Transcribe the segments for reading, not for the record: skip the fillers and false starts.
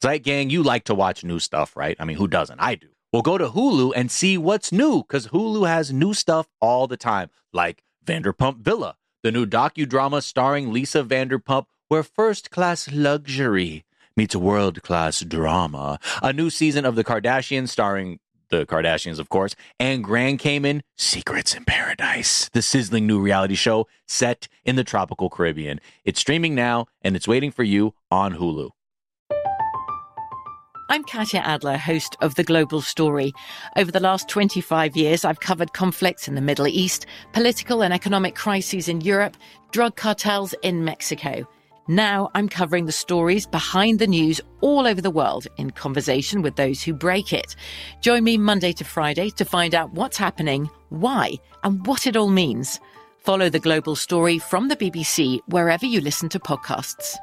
Zeit Gang, you like to watch new stuff, right? I mean, who doesn't? I do. Well, go to Hulu and see what's new, because Hulu has new stuff all the time, like Vanderpump Villa, the new docudrama starring Lisa Vanderpump, where first-class luxury meets world-class drama. A new season of The Kardashians starring the Kardashians, of course, and Grand Cayman, Secrets in Paradise, the sizzling new reality show set in the tropical Caribbean. It's streaming now, and it's waiting for you on Hulu. I'm Katya Adler, host of The Global Story. Over the last 25 years, I've covered conflicts in the Middle East, political and economic crises in Europe, drug cartels in Mexico. Now I'm covering the stories behind the news all over the world in conversation with those who break it. Join me Monday to Friday to find out what's happening, why, and what it all means. Follow The Global Story from the BBC wherever you listen to podcasts.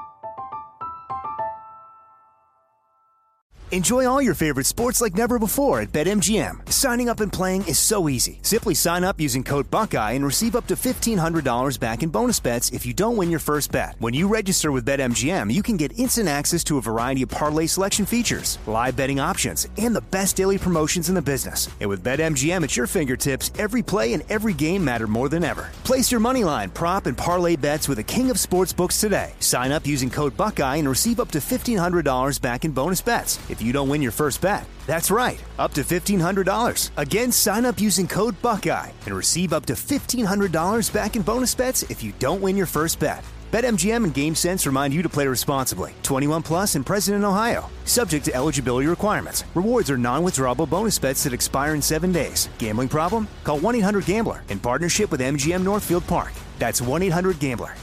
Enjoy all your favorite sports like never before at BetMGM. Signing up and playing is so easy. Simply sign up using code Buckeye and receive up to $1,500 back in bonus bets if you don't win your first bet. When you register with BetMGM, you can get instant access to a variety of parlay selection features, live betting options, and the best daily promotions in the business. And with BetMGM at your fingertips, every play and every game matter more than ever. Place your moneyline, prop, and parlay bets with the king of sportsbooks today. Sign up using code Buckeye and receive up to $1,500 back in bonus bets if you don't win your first bet. That's right, up to $1,500. Again, sign up using code Buckeye and receive up to $1,500 back in bonus bets if you don't win your first bet. BetMGM and GameSense remind you to play responsibly. 21 plus and present in Ohio. Subject to eligibility requirements. Rewards are non-withdrawable bonus bets that expire in 7 days. Gambling problem? Call 1-800-GAMBLER in partnership with MGM Northfield Park. That's 1-800-GAMBLER.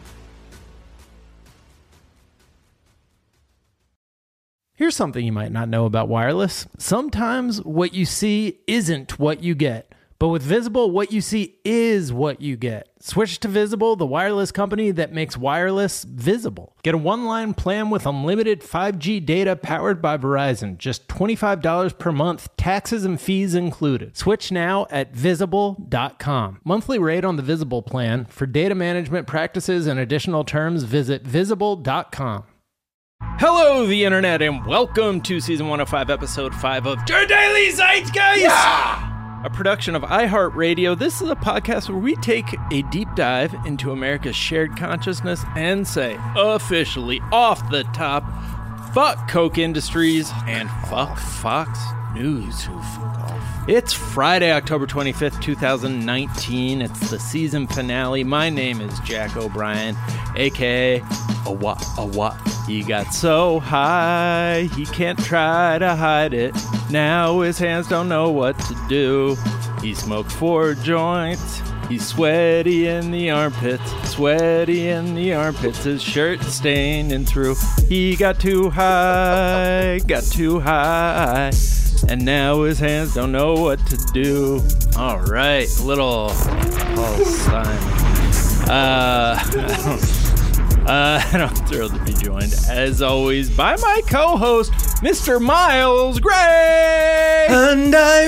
Here's something you might not know about wireless. Sometimes what you see isn't what you get. But with Visible, what you see is what you get. Switch to Visible, the wireless company that makes wireless visible. Get a one-line plan with unlimited 5G data powered by Verizon. Just $25 per month, taxes and fees included. Switch now at Visible.com. Monthly rate on the Visible plan. For data management practices and additional terms, visit Visible.com. Hello, the internet, and welcome to Season 105, Episode 5 of Your Daily Zeitgeist! Yeah! A production of iHeartRadio. This is a podcast where we take a deep dive into America's shared consciousness and say, officially, off the top, fuck Koch Industries and fuck Fox News. It's Friday, October 25th, 2019. It's the season finale. My name is Jack O'Brien, a.k.a. Awa. He got so high, he can't try to hide it. Now his hands don't know what to do. He smoked 4 joints. He's sweaty in the armpits. His shirt staining through. He got too high. And now his hands don't know what to do. All right, little Paul Simon. I'm thrilled to be joined, as always, by my co-host, Mr. Miles Gray. And I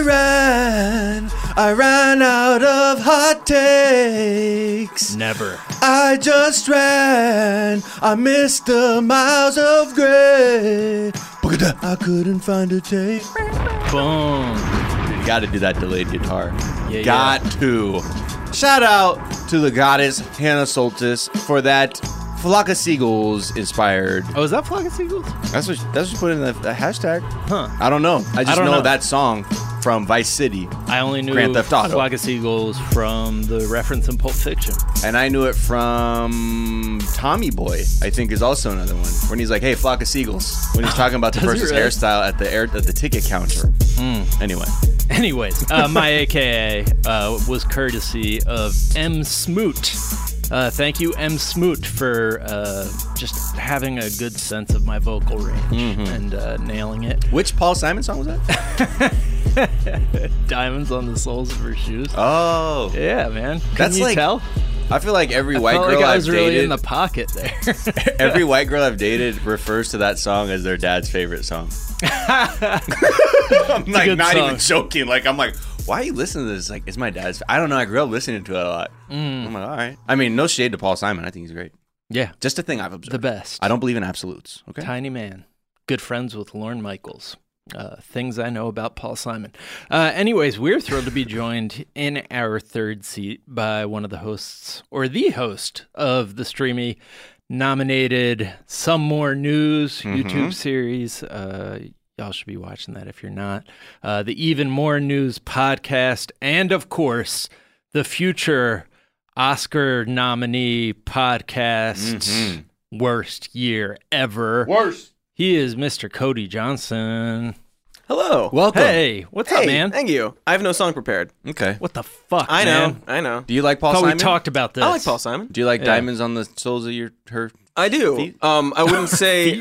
ran out of hot takes. Never. I just ran. I missed the miles of gray. I couldn't find a take. Boom. You got to do that delayed guitar. Yeah, got to. Shout out to the goddess Hannah Soltis for that Flock of Seagulls inspired. Oh, is that Flock of Seagulls? That's what she put in the hashtag. Huh. I don't know. I just know that song from Vice City. I only knew Grand Theft Auto. Flock of Seagulls from the reference in Pulp Fiction. And I knew it from Tommy Boy, I think is also another one. When he's like, hey, Flock of Seagulls. When he's talking about the person's hairstyle at the ticket counter. Anyways, my AKA was courtesy of M. Smoot. Thank you, M. Smoot, for just having a good sense of my vocal range and nailing it. Which Paul Simon song was that? Diamonds on the soles of her shoes. Oh. Yeah, man. That's Can you tell? I feel like every white girl like I I've was really dated, in the pocket there. Every white girl I've dated refers to that song as their dad's favorite song. I'm like not song. Even joking. Like I'm like, why are you listening to this? Like, it's my dad's. I don't know. I grew up listening to it a lot. I'm like, all right. I mean, no shade to Paul Simon. I think he's great. Yeah, just a thing I've observed. The best. I don't believe in absolutes. Okay. Tiny man. good friends with Lorne Michaels. Things I know about Paul Simon. Anyways, we're thrilled to be joined in our third seat by one of the hosts, or the host of the Streamy nominated Some More News YouTube series. Y'all should be watching that if you're not. The Even More News podcast, and of course, the future Oscar nominee podcast. Worst year ever. Worst. He is Mr. Cody Johnson. Hello. Welcome. Hey, what's up, man? Thank you. I have no song prepared. Okay. What the fuck, I man? know. Do you like Paul Thought Simon? we talked about this. I like Paul Simon. Do you like diamonds on the soles of her? I do. Feet? I wouldn't say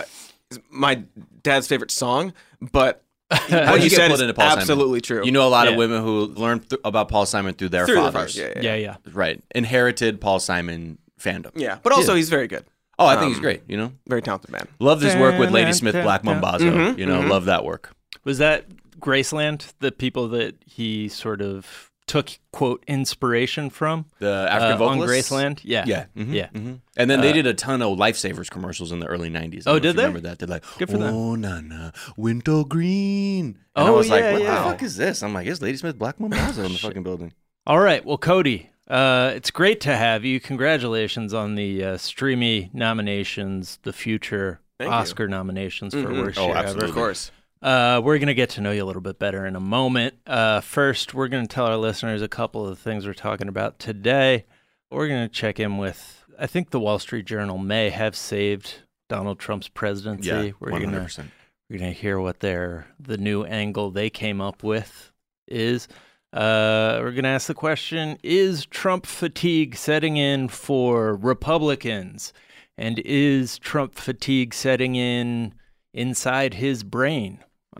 my dad's favorite song, but what you you get said pulled is into Paul Simon? absolutely true. You know a lot of Yeah. women who learned about Paul Simon through their Through their fathers. fathers, Yeah. Right. Inherited Paul Simon fandom. Yeah, but also he's very good. Oh, I think he's great, you know? Very talented man. Love his work with Ladysmith Black Mambazo. You know, love that work. Was that Graceland, the people that he sort of took, quote, inspiration from? The African vocalists? On Graceland? Yeah. Yeah. Yeah. And then they did a ton of Lifesavers commercials in the early 90s. I Oh, don't know if did you they? remember that? They're like, Good for them. oh, nana, winter green. And I Oh, was like, yeah, what yeah. the fuck is this? I'm like, it's Ladysmith Black Mambazo in the fucking building. All right. Well, Cody, it's great to have you. Congratulations on the Streamy nominations, the future Thank you. Oscar nominations for Worst Oh, Year absolutely. Of course. We're going to get to know you a little bit better in a moment. First, we're going to tell our listeners a couple of the things we're talking about today. We're going to check in with, I think the Wall Street Journal may have saved Donald Trump's presidency. Yeah, We're 100%. We're going to hear what the new angle they came up with is. We're going to ask the question, is Trump fatigue setting in for Republicans? And is Trump fatigue setting in inside his brain?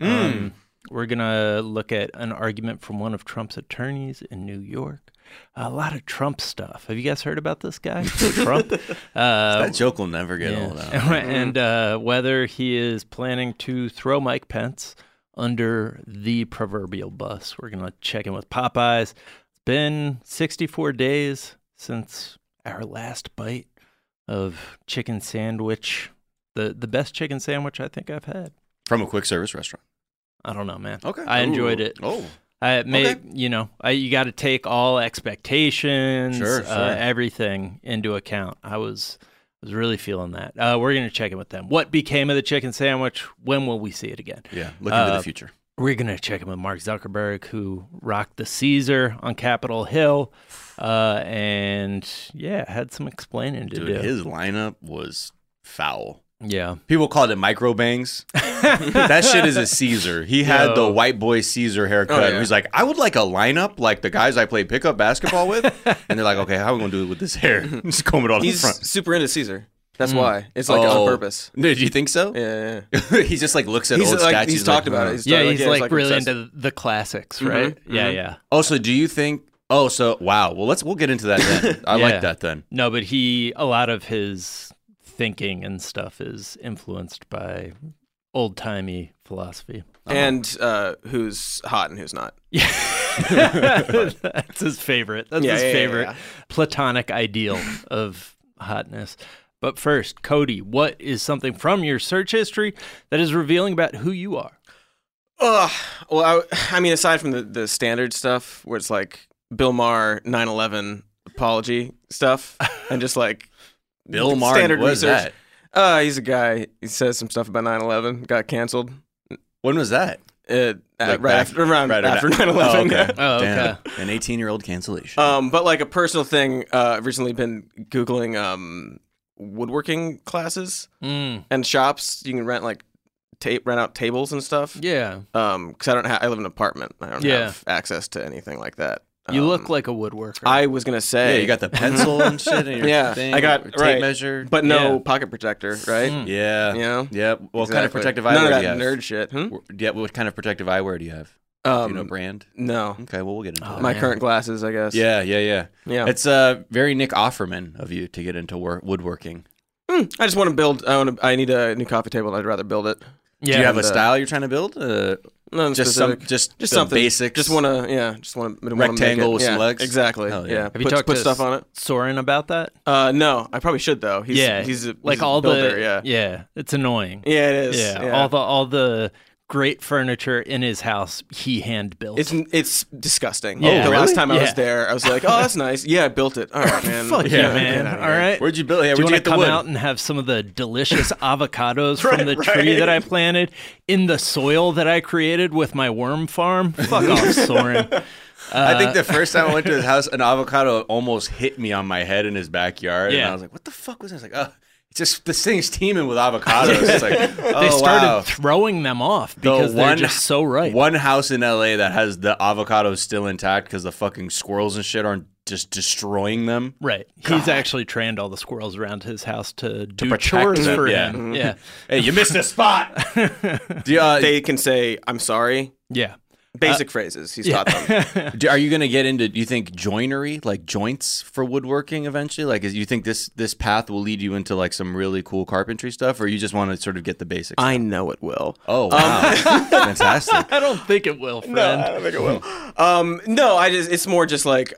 We're going to look at an argument from one of Trump's attorneys in New York. A lot of Trump stuff. Have you guys heard about this guy, Trump? That joke will never get old. And whether he is planning to throw Mike Pence under the proverbial bus. We're going to check in with Popeyes. It's been 64 days since our last bite of chicken sandwich, the best chicken sandwich I think I've had. From a quick service restaurant. I don't know, man. Okay. I enjoyed it. Oh. I made, Okay. You got to take all expectations, Sure. everything into account. I was really feeling that. We're going to check in with them. What became of the chicken sandwich? When will we see it again? Yeah, looking to the future. We're going to check in with Mark Zuckerberg, who rocked the Caesar on Capitol Hill, and had some explaining to Dude, do. his lineup was foul. Yeah. People called it micro bangs. That shit is a Caesar. He had the white boy Caesar haircut. Oh, yeah. He's like, I would like a lineup like the guys I play pickup basketball with. And they're like, okay, how are we going to do it with this hair? Just comb it all in He's front. super into Caesar. That's why. It's like on purpose. Did you think so? Yeah. He just like looks at He's old like, statues. he's talked about it. "Huh." He's like really obsessed. into the classics, right? Yeah. Oh, so do you think? Oh, so wow. Well, we'll get into that then. I Yeah. like that then. No, but a lot of his thinking and stuff is influenced by old-timey philosophy. And who's hot and who's not. That's his favorite. That's his Yeah. favorite platonic ideal of hotness. But first, Cody, what is something from your search history that is revealing about who you are? Well, I mean, aside from the standard stuff where it's like Bill Maher 9/11 apology stuff and just like Bill Maher, standard what is research. that? He's a guy. He says some stuff about 9/11. Got canceled. When was that? Right back- after right after after- 9/11. Oh, okay. Oh, okay. Damn. An 18-year-old cancellation. But like a personal thing, I've recently been Googling woodworking classes and shops. You can rent like rent out tables and stuff. Yeah. Because I don't I live in an apartment. I don't Yeah. have access to anything like that. You look like a woodworker. I was gonna say. yeah, you got the pencil and shit in your Yeah, thing. I got tape right. measure. but no Yeah. pocket protector, right? Yeah. You know? Yeah. What kind of Exactly. protective None eyewear of do that you have? nerd shit. Yeah, what kind of protective eyewear do you have? Do you know brand? No. Okay, well, we'll get into that. My man. current glasses, I guess. Yeah. Yeah. It's very Nick Offerman of you to get into woodworking. I just want to build. I need a new coffee table. I'd rather build it. yeah. Do you have a and, style you're trying to build? Nothing Just specific. just the something. basics. Just want to Rectangle with some legs? Exactly. Hell Yeah. yeah. Have you talked put to stuff on it? Soren about that? No, I probably should though. He's like a all builder, the it's annoying. Yeah, it is. Yeah, all the great furniture in his house he hand built. It's disgusting. Yeah. The Really? last time I was Yeah. there, I was like, oh, that's nice. Yeah, I built it. All right, man. Fuck Yeah, yeah, man. get out of All here. right. Where'd you build it? Yeah, Do you where'd you want get to the come wood? out and have some of the delicious avocados from the tree that I planted in the soil that I created with my worm farm? Fuck off, Soren. I think the first time I went to his house, an avocado almost hit me on my head in his backyard, and Yeah. I was like, "What the fuck was this?" I was like, "Oh, it's just this thing's teeming with avocados." It's like, oh, They started wow. throwing them off because they're just so ripe. One house in LA that has the avocados still intact because the fucking squirrels and shit aren't just destroying them. Right. He's actually trained all the squirrels around his house to do protect chores them, for yeah. him. Yeah. Hey, you missed a spot. They can say, I'm sorry. Yeah. Basic phrases he's taught them. Are you going to get into, do you think, joinery, like joints for woodworking eventually? Like, you think this path will lead you into like some really cool carpentry stuff, or you just want to sort of get the basics? I know it will. Oh, wow. Fantastic. I don't think it will, friend. don't think it will. No, it's more just like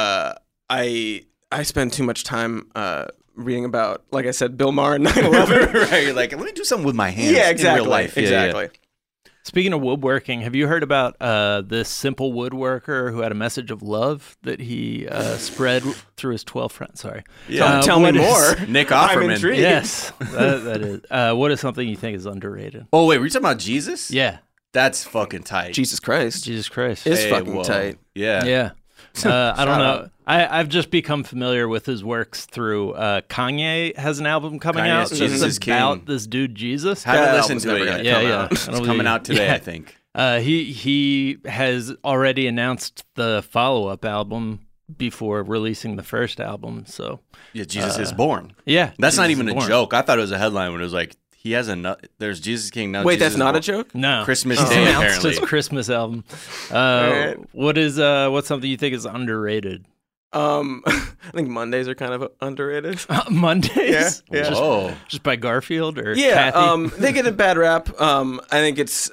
I spend too much time reading about, like I said, Bill Maher and 9/11. Right, you're like, let me do something with my hands Yeah, exactly. in real life. Yeah, exactly. Speaking of woodworking, have you heard about this simple woodworker who had a message of love that he spread through his 12 friends? Sorry. Yeah. Tell me what is- more. Nick I'm Offerman. intrigued. Yes, that is. What is something you think is underrated? Oh, wait, were you talking about Jesus? Yeah. That's fucking tight. Jesus Christ. Jesus Christ. It's Hey, fucking whoa. tight. Yeah. Yeah. I don't know. I've just become familiar with his works through Kanye has an album coming Kanye's out. Jesus that's is King. about this dude Jesus. Haven't That listened album's to it never yet. gonna Yeah, come yeah. out. It's coming out today, Yeah. I think. He has already announced the follow-up album before releasing the first album. So Yeah, Jesus is born. yeah, That's not Jesus even is a born. joke. I thought it was a headline when it was like, he has a there's Jesus King now. Wait, Jesus that's not is a born. joke? No, Christmas He's Day, announced apparently. his Christmas album. right. What's something you think is underrated? I think Mondays are kind of underrated. Mondays. Yeah. Whoa. Just by Garfield or Yeah, Kathy? they get a bad rap. I think it's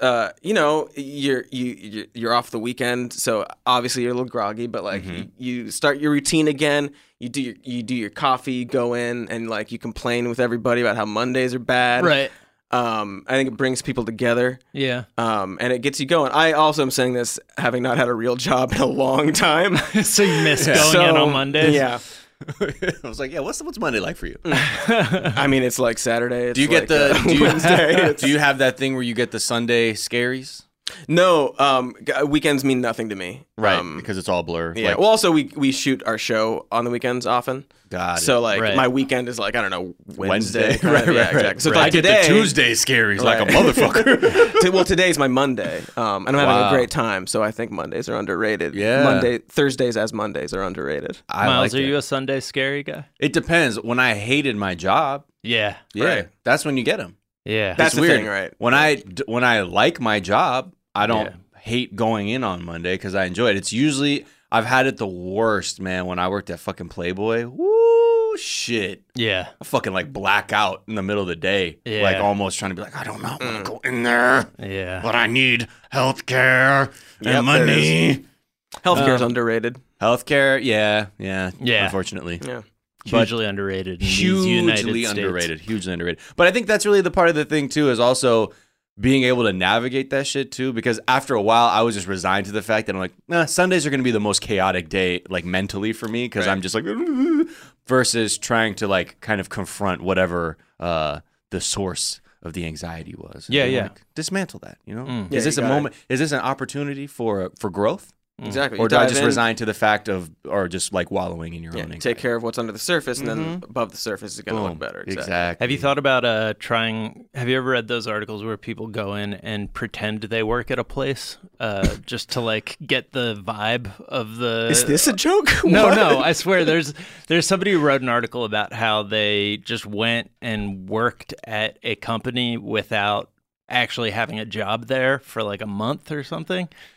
you're off the weekend, so obviously you're a little groggy. But like you start your routine again. You do your coffee. You go in and like you complain with everybody about how Mondays are bad. Right. I think it brings people together. Yeah. And it gets you going. I also am saying this having not had a real job in a long time. So you miss going in on Mondays? Yeah. I was like, yeah, what's Monday like for you? I mean, it's like Saturday. It's Do you get like, Wednesday? do you have that thing where you get the Sunday scaries? No, weekends mean nothing to me. Because it's all blur. Yeah. Like, Well, also we shoot our show on the weekends often. God. So like Right. my weekend is like I don't know Wednesday. Wednesday. Right, Yeah, right, exactly. right. So it's I like get today. the Tuesday scaries like a Right. motherfucker. Well, today's my Monday, and I'm having Wow. a great time. So I think Mondays are underrated. Yeah. Thursdays as Mondays are underrated. I Miles, like are it. you a Sunday scary guy? It depends. When I hated my job, Yeah. yeah, Right. that's when you get them. Yeah. That's It's the weird. thing, right? When I like my job, I don't Yeah. hate going in on Monday because I enjoy it. It's usually I've had it the worst, man. When I worked at fucking Playboy, woo, shit. yeah. I fucking like black out in the middle of the day, Yeah. like almost trying to be like, I don't know, I'm gonna go in there, Yeah. but I need healthcare Yep, and money. Healthcare's underrated. Healthcare, yeah. Yeah. Unfortunately, Yeah. Hugely underrated in these United hugely States. hugely underrated. But I think that's really the part of the thing too, is also being able to navigate that shit too. Because after a while, I was just resigned to the fact that I'm like, nah, Sundays are going to be the most chaotic day, like mentally for me, because I'm just like, versus trying to like kind of confront whatever the source of the anxiety was. Yeah, And, yeah. like, dismantle that. You know, Yeah, is this you a got it. moment? Is this an opportunity for growth? Exactly. Or You do I dive just in, resign to the fact of, or just like wallowing in your yeah, own anxiety? take care of what's under the surface, and then above the surface is going to Boom. look better. Exactly. Have you thought about have you ever read those articles where people go in and pretend they work at a place just to like get the vibe of the Is this a joke? No, What? no, I swear there's somebody who wrote an article about how they just went and worked at a company without actually having a job there for like a month or something.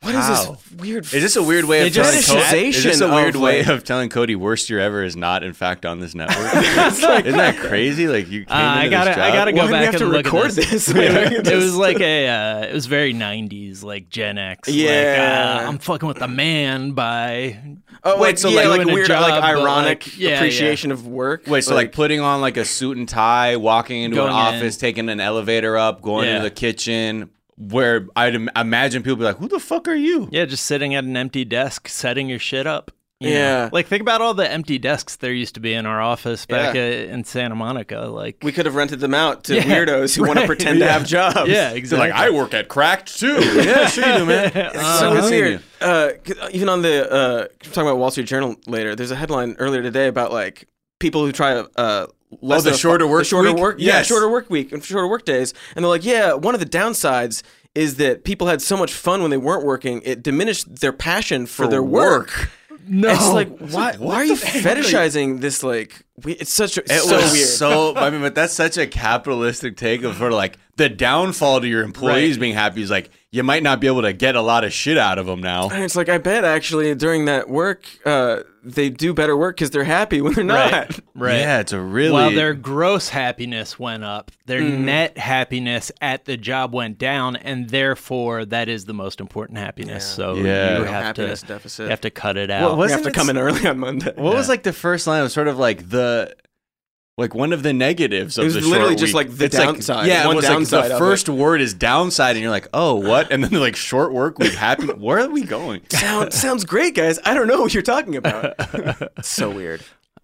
What is this weird? Is this a weird way of telling Cody? Is this a weird way like, of telling Cody worst year ever is not in fact on this network? Isn't that crazy? Like you came into this job? I gotta go back and look record at this. It was like it was very 90s, like Gen X. Yeah, like, I'm fucking with the man by. Oh wait, so like weird, job, like ironic like, appreciation of work. Wait, so like putting on like a suit and tie, walking into an office, taking an elevator up, going into the kitchen. Where I'd imagine people be like, who the fuck are you? Yeah, just sitting at an empty desk, setting your shit up. You know? Like, think about all the empty desks there used to be in our office back in Santa Monica. Like, we could have rented them out to weirdos who want to pretend to have jobs. Yeah, exactly. They're like, I work at Cracked too. Yeah, sure you do, man. It's so weird. Even on the talking about Wall Street Journal later, there's a headline earlier today about like people who try shorter work week? Yes. Shorter work week and shorter work days. And they're like, one of the downsides is that people had so much fun when they weren't working, it diminished their passion for their work. No. It's like, why are you fetishizing this? Like, it's so weird. But that's such a capitalistic take of sort of like the downfall to your employees being happy is like, you might not be able to get a lot of shit out of them now. And it's like, I bet actually during that work, they do better work because they're happy when they're not. Right. Yeah, it's a really... While their gross happiness went up, their net happiness at the job went down, and therefore that is the most important happiness. So you have deficit. You have to cut it out. You have to come in early on Monday. What was like the first line? It was sort of like one of the negatives of the short week. It was literally just like the downside. Like, one it was downside like the first word is downside, and you're like, oh, what? And then they're like, short work week, happy. Where are we going? Sounds great, guys. I don't know what you're talking about. It's so weird.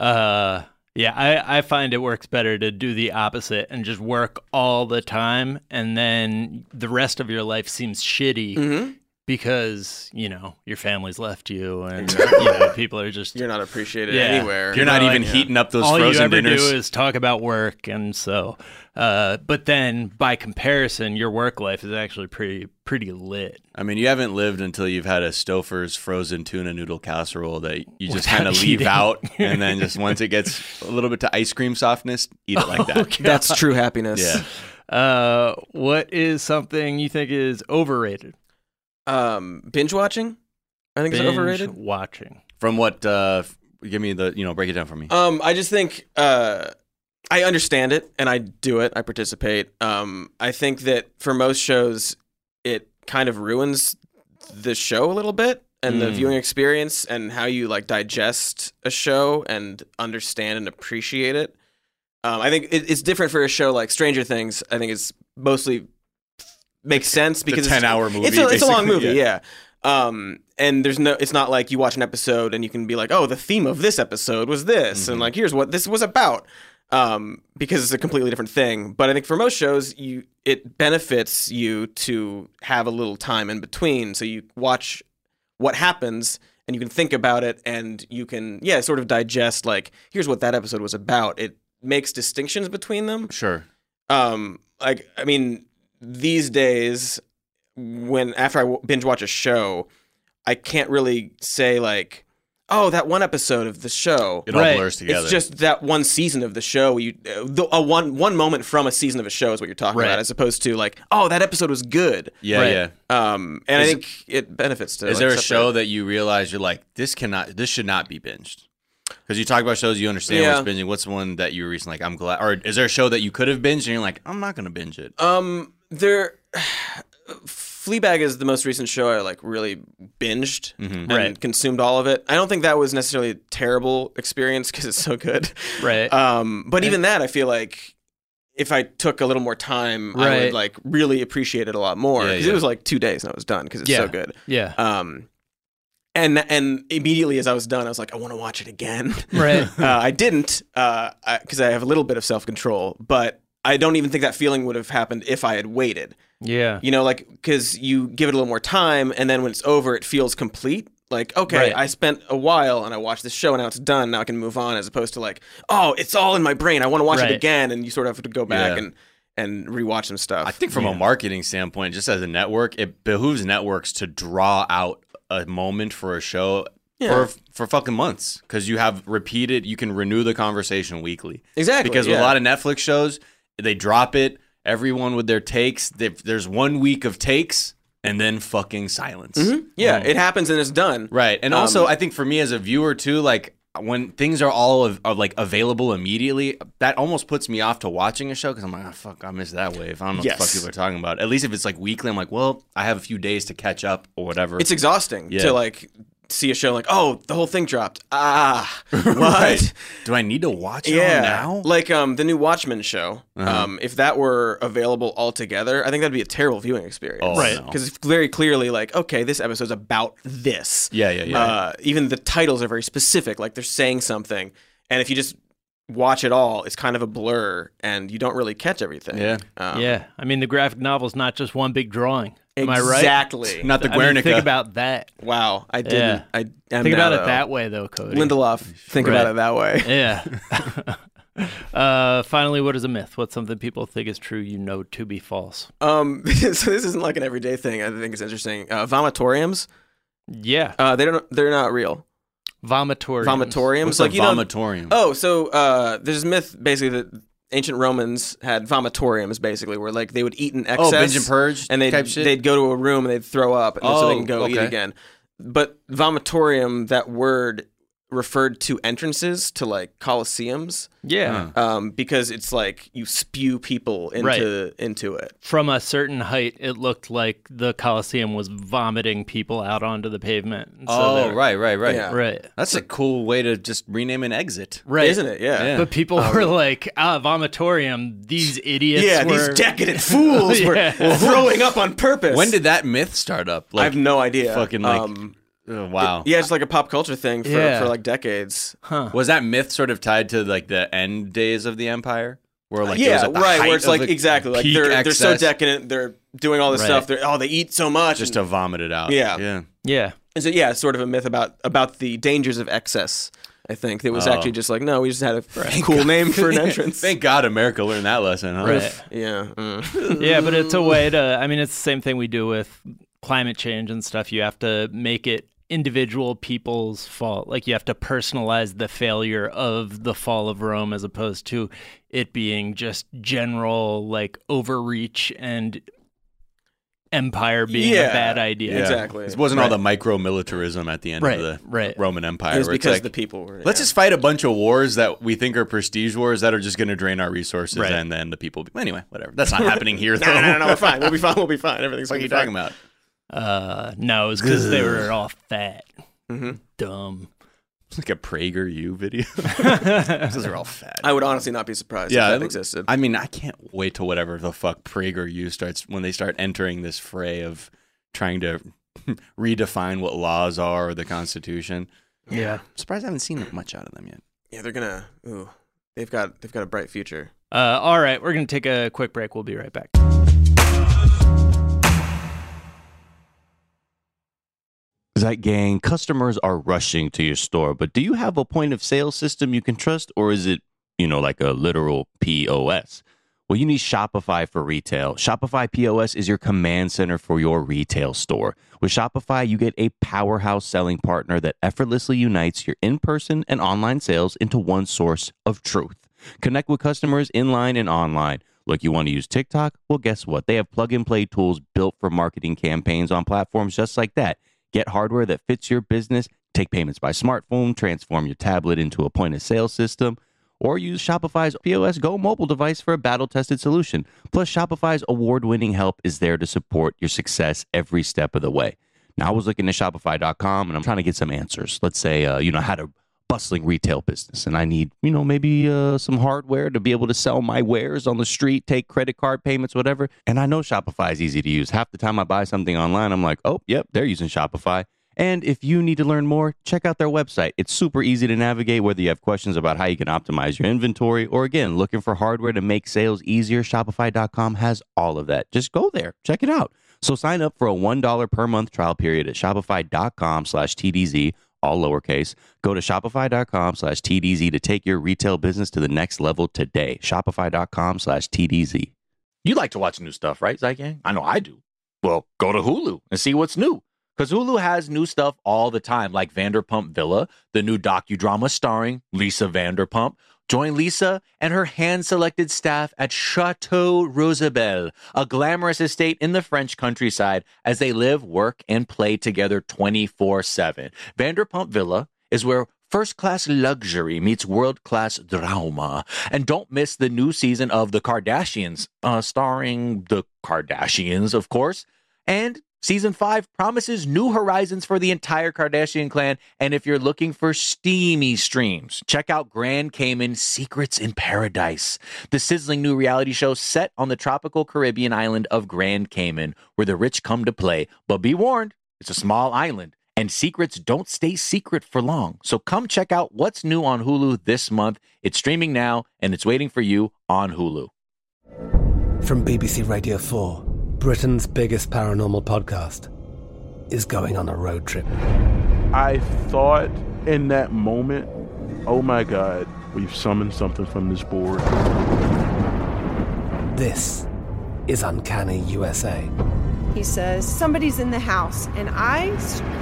I find it works better to do the opposite and just work all the time, and then the rest of your life seems shitty. Because, your family's left you and, people are just... You're not appreciated anywhere. You're not even heating up those frozen dinners. All you ever do is talk about work, and so... but then, by comparison, your work life is actually pretty lit. I mean, you haven't lived until you've had a Stouffer's frozen tuna noodle casserole that you just kind of leave out, and then just once it gets a little bit to ice cream softness, eat it like that. God. That's true happiness. Yeah. What is something you think is overrated? Binge watching, I think is overrated. Watching from what? Give me the break it down for me. I just think I understand it and I do it. I participate. I think that for most shows, it kind of ruins the show a little bit and the viewing experience and how you like digest a show and understand and appreciate it. I think it's different for a show like Stranger Things. I think it's mostly. Makes sense because it's a 10-hour movie. It's a long movie, yeah. And it's not like you watch an episode and you can be like, oh, the theme of this episode was this, and like here's what this was about, because it's a completely different thing. But I think for most shows, it benefits you to have a little time in between, so you watch what happens and you can think about it and you can sort of digest like here's what that episode was about. It makes distinctions between them. Sure. These days, after I binge watch a show, I can't really say like, oh, that one episode of the show. It all blurs together. It's just that one season of the show. One moment from a season of a show is what you're talking about, as opposed to like, oh, that episode was good. Yeah. And I think it benefits to. Is there a show that you realize you're like, this should not be binged? Because you talk about shows you understand what's binging. What's one that you were recently like, I'm glad, or is there a show that you could have binged and you're like, I'm not going to binge it? Fleabag is the most recent show I like really binged and consumed all of it. I don't think that was necessarily a terrible experience because it's so good. Right. But even that, I feel like if I took a little more time, I would like really appreciate it a lot more. Because it was like 2 days and I was done because it's so good. Yeah. And immediately as I was done, I was like, I want to watch it again. Right. I didn't because I have a little bit of self-control, but I don't even think that feeling would have happened if I had waited. Yeah. Because you give it a little more time, and then when it's over, it feels complete. Like, okay, I spent a while, and I watched this show, and now it's done. Now I can move on, as opposed to like, oh, it's all in my brain. I want to watch it again, and you sort of have to go back and rewatch some stuff. I think from a marketing standpoint, just as a network, it behooves networks to draw out a moment for a show for fucking months, because you can renew the conversation weekly. Exactly. Because with a lot of Netflix shows, they drop it, everyone with their takes. There's 1 week of takes, and then fucking silence. Yeah, it happens and it's done. Right. And also, I think for me as a viewer too, like when things are all like available immediately, that almost puts me off to watching a show because I'm like, oh, fuck, I missed that wave. I don't know what the fuck people are talking about. At least if it's like weekly, I'm like, well, I have a few days to catch up or whatever. It's exhausting to like see a show like, oh, the whole thing dropped. What? Right. Do I need to watch it all now? Like the new Watchmen show. If that were available altogether, I think that'd be a terrible viewing experience. Oh, Right. Because it's very clearly like, okay, this episode's about this. Yeah. Even the titles are very specific. Like they're saying something. And if you just watch it all, it's kind of a blur and you don't really catch everything. Yeah. Yeah. I mean, the graphic novel's not just one big drawing. Am I right? Exactly. Not the I mean, Guernica. think about that. Wow. I didn't. Yeah. I am Think now, about it though. that way, though, Cody. Lindelof, think Right. about it that way. Yeah. Finally, what is a myth? What's something people think is true you know to be false? So this isn't like an everyday thing. I think it's interesting. Vomitoriums, Yeah. they're not real. Vomitoriums. Vomitoriums, What's like a you know. vomitorium? Oh, so there's this myth basically that ancient Romans had vomitoriums basically, where like they would eat in excess. binge and purge and type shit? they'd go to a room and they'd throw up, and so they can go eat okay. again. But vomitorium, that word referred to entrances to like coliseums, Yeah. because it's like you spew people into it. From a certain height, it looked like the Colosseum was vomiting people out onto the pavement. And so they're- right. Yeah. Right. That's a cool way to just rename an exit. Right. Isn't it? Yeah. But people were like, vomitorium, these idiots Yeah, were... these decadent fools were throwing up on purpose. When did that myth start up? I have no idea. Fucking like, wow. Yeah, it's like a pop culture thing for, Yeah. for like decades. Was that myth sort of tied to like the end days of the empire? Where like it was Yeah, at the right. height Where it's of like the exactly like peak they're so excess, decadent. They're doing all this Right. stuff. They eat so much. just and, to vomit it out. Yeah. Yeah. and so yeah, it's sort of a myth about the dangers of excess. I think it was actually just like no, we just had a cool name for an entrance. Thank God America learned that lesson, huh? Right. Yeah. Yeah, but it's a way to... I mean, it's the same thing we do with climate change and stuff. You have to make it individual people's fault. Like you have to personalize the failure of the fall of Rome as opposed to it being just general like overreach and empire being a bad idea. Yeah. Exactly. It wasn't all the micro-militarism at the end Right, of the right. Roman Empire. It was where it's because like, the people were. let's just fight a bunch of wars that we think are prestige wars that are just going to drain our resources, Right. and then the people... Anyway, whatever. That's not happening here, though. no, we're fine. We'll be fine. We'll be fine. Everything's What are gonna you be fine. talking about? No, it was because they were all fat. Mm-hmm. Dumb. It's like a PragerU video. Those are all fat. I would honestly not be surprised if that existed. I mean, I can't wait till whatever the fuck PragerU starts, when they start entering this fray of trying to redefine what laws are or the Constitution. Yeah. I'm surprised I haven't seen much out of them yet. Yeah, they're gonna. Ooh, they've got a bright future. All right, we're going to take a quick break. We'll be right back. That gang, customers are rushing to your store, but do you have a point of sale system you can trust, or is it, like a literal POS? Well, you need Shopify for retail. Shopify POS is your command center for your retail store. With Shopify, you get a powerhouse selling partner that effortlessly unites your in-person and online sales into one source of truth. Connect with customers in-line and online. Look, you want to use TikTok? Well, guess what? They have plug-and-play tools built for marketing campaigns on platforms just like that. Get hardware that fits your business, take payments by smartphone, transform your tablet into a point-of-sale system, or use Shopify's POS Go mobile device for a battle-tested solution. Plus, Shopify's award-winning help is there to support your success every step of the way. Now, I was looking at Shopify.com, and I'm trying to get some answers. Let's say, I had a bustling retail business, and I need, maybe some hardware to be able to sell my wares on the street, take credit card payments, whatever. And I know Shopify is easy to use. Half the time I buy something online, I'm like, oh, yep, they're using Shopify. And if you need to learn more, check out their website. It's super easy to navigate, whether you have questions about how you can optimize your inventory or, again, looking for hardware to make sales easier. Shopify.com has all of that. Just go there. Check it out. So sign up for a $1 per month trial period at shopify.com/TDZ, all lowercase. Go to shopify.com/TDZ to take your retail business to the next level today. Shopify.com/TDZ. You like to watch new stuff, right, Zygang? I know I do. Well, go to Hulu and see what's new. Because Hulu has new stuff all the time, like Vanderpump Villa, the new docudrama starring Lisa Vanderpump, Join Lisa and her hand-selected staff at Chateau Rosabelle, a glamorous estate in the French countryside, as they live, work, and play together 24/7. Vanderpump Villa is where first-class luxury meets world-class drama. And don't miss the new season of The Kardashians, starring the Kardashians, of course. And Season 5 promises new horizons for the entire Kardashian clan. And if you're looking for steamy streams, check out Grand Cayman Secrets in Paradise, the sizzling new reality show set on the tropical Caribbean island of Grand Cayman, where the rich come to play. But be warned, it's a small island, and secrets don't stay secret for long. So come check out what's new on Hulu this month. It's streaming now, and it's waiting for you on Hulu. From BBC Radio 4, Britain's biggest paranormal podcast is going on a road trip. I thought in that moment, oh my God, we've summoned something from this board. This is Uncanny USA. He says, somebody's in the house, and I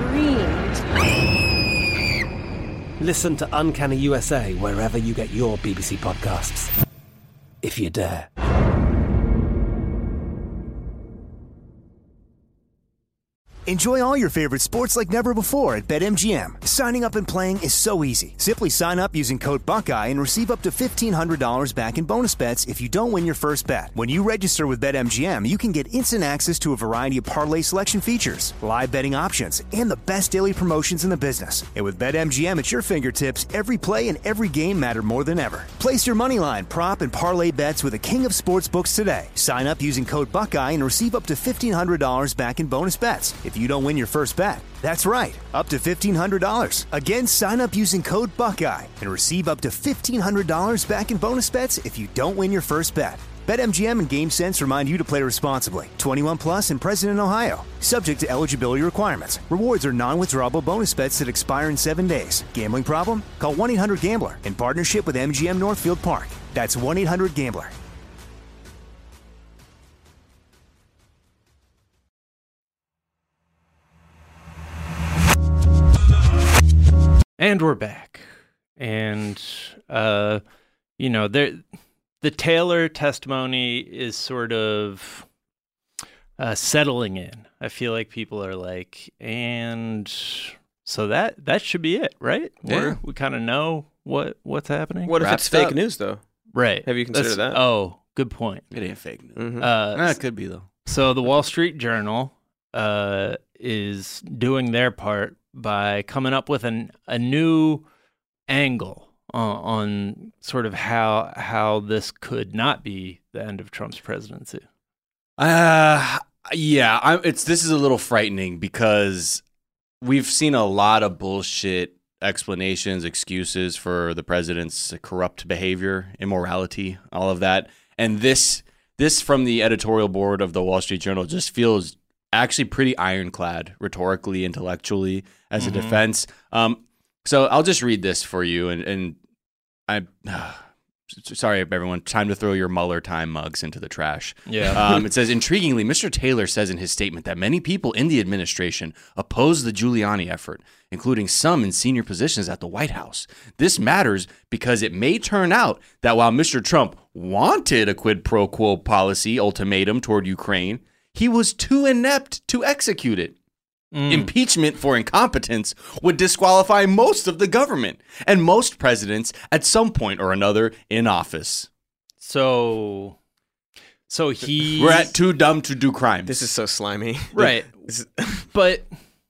screamed. Listen to Uncanny USA wherever you get your BBC podcasts, if you dare. Enjoy all your favorite sports like never before at BetMGM. Signing up and playing is so easy. Simply sign up using code Buckeye and receive up to $1,500 back in bonus bets if you don't win your first bet. When you register with BetMGM, you can get instant access to a variety of parlay selection features, live betting options, and the best daily promotions in the business. And with BetMGM at your fingertips, every play and every game matter more than ever. Place your moneyline, prop, and parlay bets with the king of sportsbooks today. Sign up using code Buckeye and receive up to $1,500 back in bonus bets if you don't win your first bet. That's right, up to $1,500. Again, sign up using code Buckeye and receive up to $1,500 back in bonus bets if you don't win your first bet. BetMGM and GameSense remind you to play responsibly. 21 plus and present in Ohio. Subject to eligibility requirements. Rewards are non-withdrawable bonus bets that expire in 7 days. Gambling problem? Call 1-800-GAMBLER in partnership with MGM Northfield Park. That's 1-800-GAMBLER. And we're back. And, the Taylor testimony is sort of settling in. I feel like people are like, and so that should be it, right? Yeah. We kind of know what's happening. What if it's fake news, though? Right. Have you considered that? Oh, good point. It ain't fake news. Mm-hmm. It could be, though. So the Wall Street Journal is doing their part by coming up with a new angle on sort of how this could not be the end of Trump's presidency. This is a little frightening because we've seen a lot of bullshit explanations, excuses for the president's corrupt behavior, immorality, all of that. And this from the editorial board of the Wall Street Journal just feels actually pretty ironclad rhetorically, intellectually as a defense. So I'll just read this for you, and I'm sorry, everyone. Time to throw your Mueller time mugs into the trash. Yeah. It says, intriguingly, Mr. Taylor says in his statement that many people in the administration oppose the Giuliani effort, including some in senior positions at the White House. This matters because it may turn out that while Mr. Trump wanted a quid pro quo policy ultimatum toward Ukraine, he was too inept to execute it. Impeachment for incompetence would disqualify most of the government and most presidents at some point or another in office. So we're at too dumb to do crimes. This is so slimy. Right. But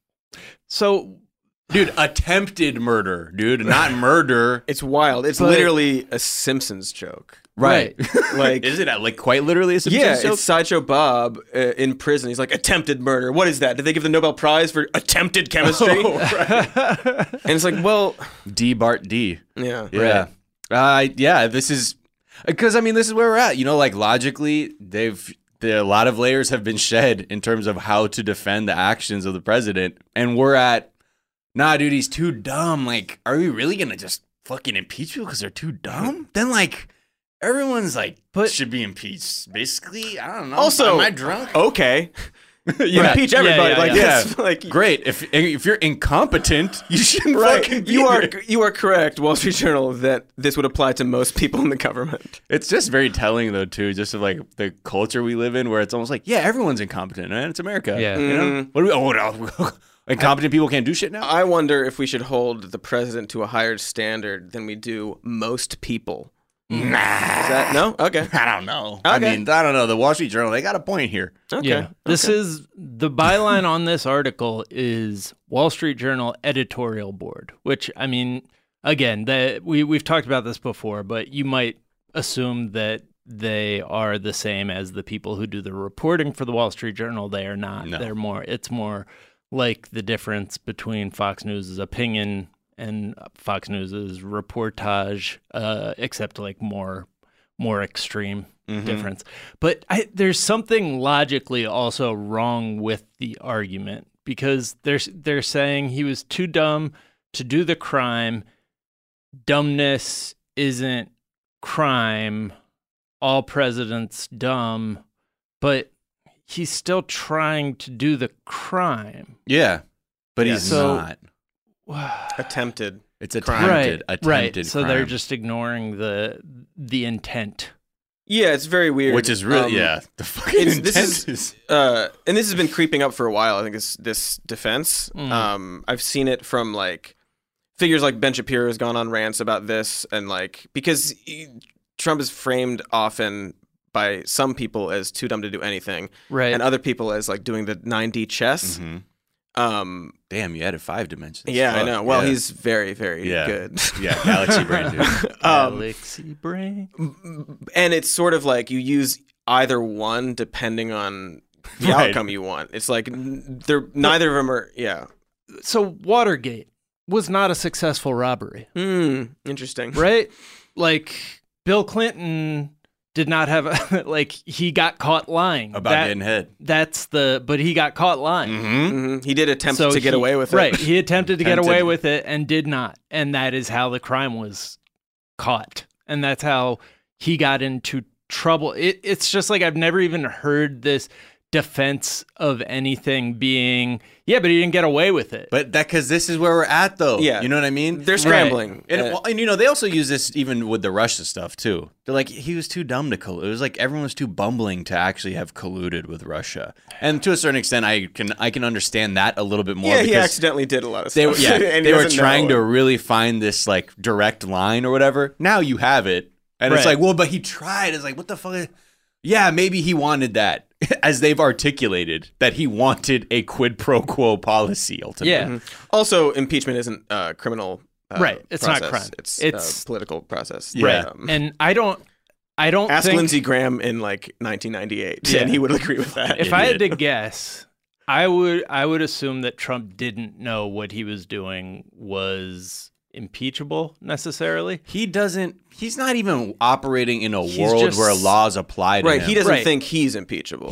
so, dude, attempted murder, dude, not murder. It's wild. It's literally a Simpsons joke. Right. Like, is it like quite literally a Simpsons joke? It's Sideshow Bob in prison. He's like, attempted murder. What is that? Did they give the Nobel Prize for attempted chemistry? Oh, right. And it's like, well, D. Bart D. Yeah. Right. This is because this is where we're at. Like logically, a lot of layers have been shed in terms of how to defend the actions of the president, and we're at, nah, dude, he's too dumb. Like, are we really gonna just fucking impeach people because they're too dumb? Then everyone's should be impeached. Basically, I don't know. Also, am I drunk? Okay. Impeach everybody. That's like great. If you're incompetent, you shouldn't fucking be You are correct, Wall Street Journal, that this would apply to most people in the government. It's just very telling, though, too, just of like the culture we live in, where it's almost like, everyone's incompetent, man. It's America. Yeah. You know? What do we? Incompetent people can't do shit now. I wonder if we should hold the president to a higher standard than we do most people. Nah. Is that no? Okay. I don't know. Okay. I mean, I don't know. The Wall Street Journal, they got a point here. Okay. Yeah. This is the byline on this article is Wall Street Journal editorial board, which, I mean, again, we've talked about this before, but you might assume that they are the same as the people who do the reporting for the Wall Street Journal. They are not. No. It's more like the difference between Fox News' opinion and Fox News' reportage, except like more extreme difference. But there's something logically also wrong with the argument, because they're saying he was too dumb to do the crime. Dumbness isn't crime. All presidents dumb, but he's still trying to do the crime. Yeah, but he's not. Attempted. It's attempted Right. crime. So they're just ignoring the intent. Yeah, it's very weird. Which is really, the fucking intent is... and this has been creeping up for a while, I think, is this defense. I've seen it from, like, figures like Ben Shapiro has gone on rants about this, and, like, because Trump is framed often by some people as too dumb to do anything. Right. And other people as, like, doing the 9D chess. Damn, you added 5 dimensions. Yeah, I know. Well, he's very, very good. Yeah, Galaxy Brain, dude. Galaxy Brain. And it's sort of like you use either one depending on the outcome you want. It's like neither of them are, So Watergate was not a successful robbery. Interesting. Right? Like, Bill Clinton did not have he got caught lying about getting head. But he got caught lying. He did attempt to get away with it. Right. He attempted to get away with it and did not. And that is how the crime was caught. And that's how he got into trouble. It's just like, I've never even heard this defense of anything being, but he didn't get away with it. But because this is where we're at, though. Yeah. You know what I mean? They're scrambling. Right. And you know, they also use this even with the Russia stuff, too. They're like, he was too dumb to collude. It was like everyone was too bumbling to actually have colluded with Russia. And to a certain extent, I can understand that a little bit more. Yeah, he accidentally did a lot of stuff. They were trying to really find this, like, direct line or whatever. Now you have it. And it's like, well, but he tried. It's like, what the fuck? Yeah, maybe he wanted that. As they've articulated, that he wanted a quid pro quo policy ultimately. Yeah. Also, impeachment isn't a criminal right. It's process. not crime. It's a political process. Right. And I don't ask think... Lindsey Graham in, like, 1998, and he would agree with that. If I had to guess, I would assume that Trump didn't know what he was doing was impeachable necessarily. He's not even operating in a world where laws apply to him. He doesn't think he's impeachable.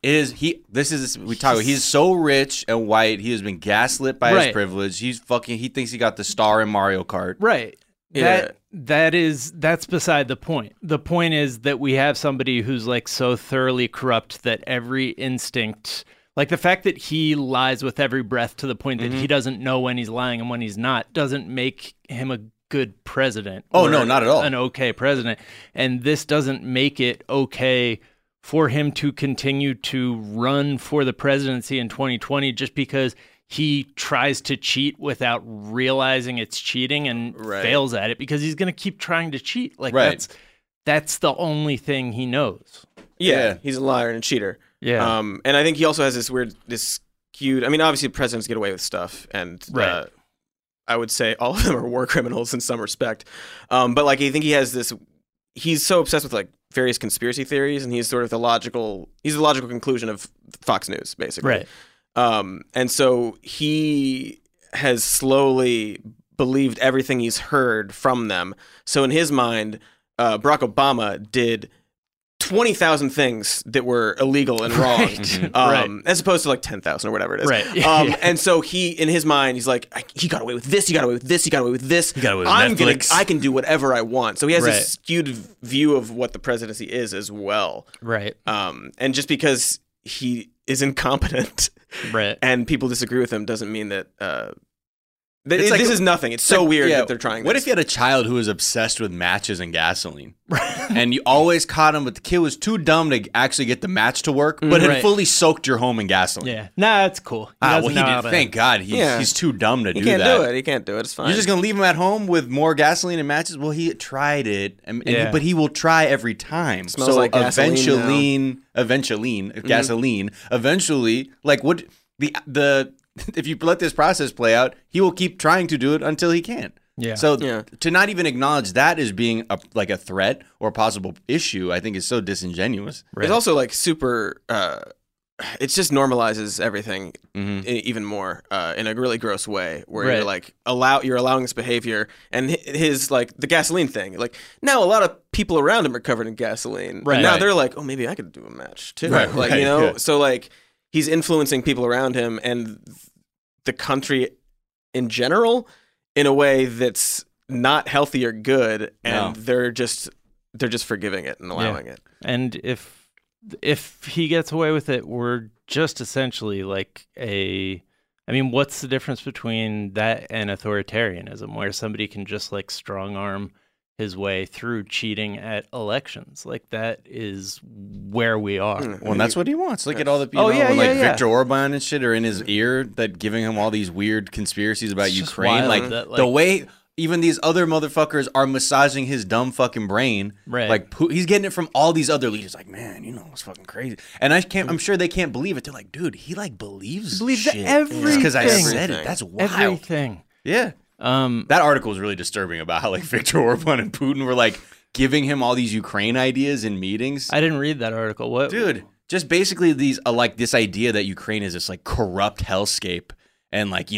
He's so rich and white. He has been gaslit by his privilege. He thinks he got the star in Mario Kart. Right. That's beside the point. The point is that we have somebody who's, like, so thoroughly corrupt that every instinct, like the fact that he lies with every breath to the point that he doesn't know when he's lying and when he's not, doesn't make him a good president. Oh, no, not at all. An okay president. And this doesn't make it okay for him to continue to run for the presidency in 2020 just because he tries to cheat without realizing it's cheating and fails at it, because he's going to keep trying to cheat. Like, that's the only thing he knows. Yeah, he's a liar and a cheater. Yeah. And I think he also has this skewed, I mean, obviously presidents get away with stuff, and I would say all of them are war criminals in some respect. But, like, I think he has this, he's so obsessed with, like, various conspiracy theories, and he's sort of the logical conclusion of Fox News, basically. Right. And so he has slowly believed everything he's heard from them. So in his mind, Barack Obama did 20,000 things that were illegal and wrong, as opposed to, like, 10,000 or whatever it is. Right. And so in his mind, he's like, he got away with this, he got away with this, he got away with this. He got away with Netflix. I can do whatever I want. So he has this skewed view of what the presidency is as well. Right. And just because he is incompetent, Right. and people disagree with him doesn't mean that. It's like- this is nothing. It's so weird Yeah, that they're trying. What this. if you had a child who was obsessed with matches and gasoline, and you always caught him, but the kid was too dumb to actually get the match to work, but had Right. fully soaked your home in gasoline? Yeah. Nah, it's cool. He Well, doesn't he know how did. to- Thank God, he's too dumb to He do can't that. do it. He can't do it. It's fine. You're just gonna leave him at home with more gasoline and matches? Well, he tried it, Yeah. but he will try every time. Smells like gasoline eventually, like what the if you let this process play out, he will keep trying to do it until he can't. Yeah. So Yeah. to not even acknowledge that as being a threat or a possible issue, I think is so disingenuous. It's also like super. It just normalizes everything even more in a really gross way, where Right. you're like you're allowing this behavior, and his like the gasoline thing. Like now, a lot of people around him are covered in gasoline. Right. And now Right. they're like, oh, maybe I could do a match too. Right, Like right, you know, yeah. so like he's influencing people around him and the country in general in a way that's not healthy or good, and No. they're just forgiving it and allowing it. And if he gets away with it, we're just essentially like what's the difference between that and authoritarianism, where somebody can just like strong arm his way through cheating at elections? Like that is where we are. Well, and that's what he wants. Look at all the people, Oh, yeah, when, like yeah, yeah. Viktor Orban and shit are in his ear, that giving him all these weird conspiracies about It's just Ukraine. wild Like, that, the like- way even these other motherfuckers are massaging his dumb fucking brain. Right. Like he's getting it from all these other leaders. Like, man, it's fucking crazy. And I'm sure they can't believe it. They're like, dude, he like believes Believes shit. everything. Because I said Everything. it. That's wild. Everything. Yeah. That article was really disturbing about how like Viktor Orban and Putin were like giving him all these Ukraine ideas in meetings. I didn't read that article. What, Dude, just basically these like this idea that Ukraine is this like corrupt hellscape, and like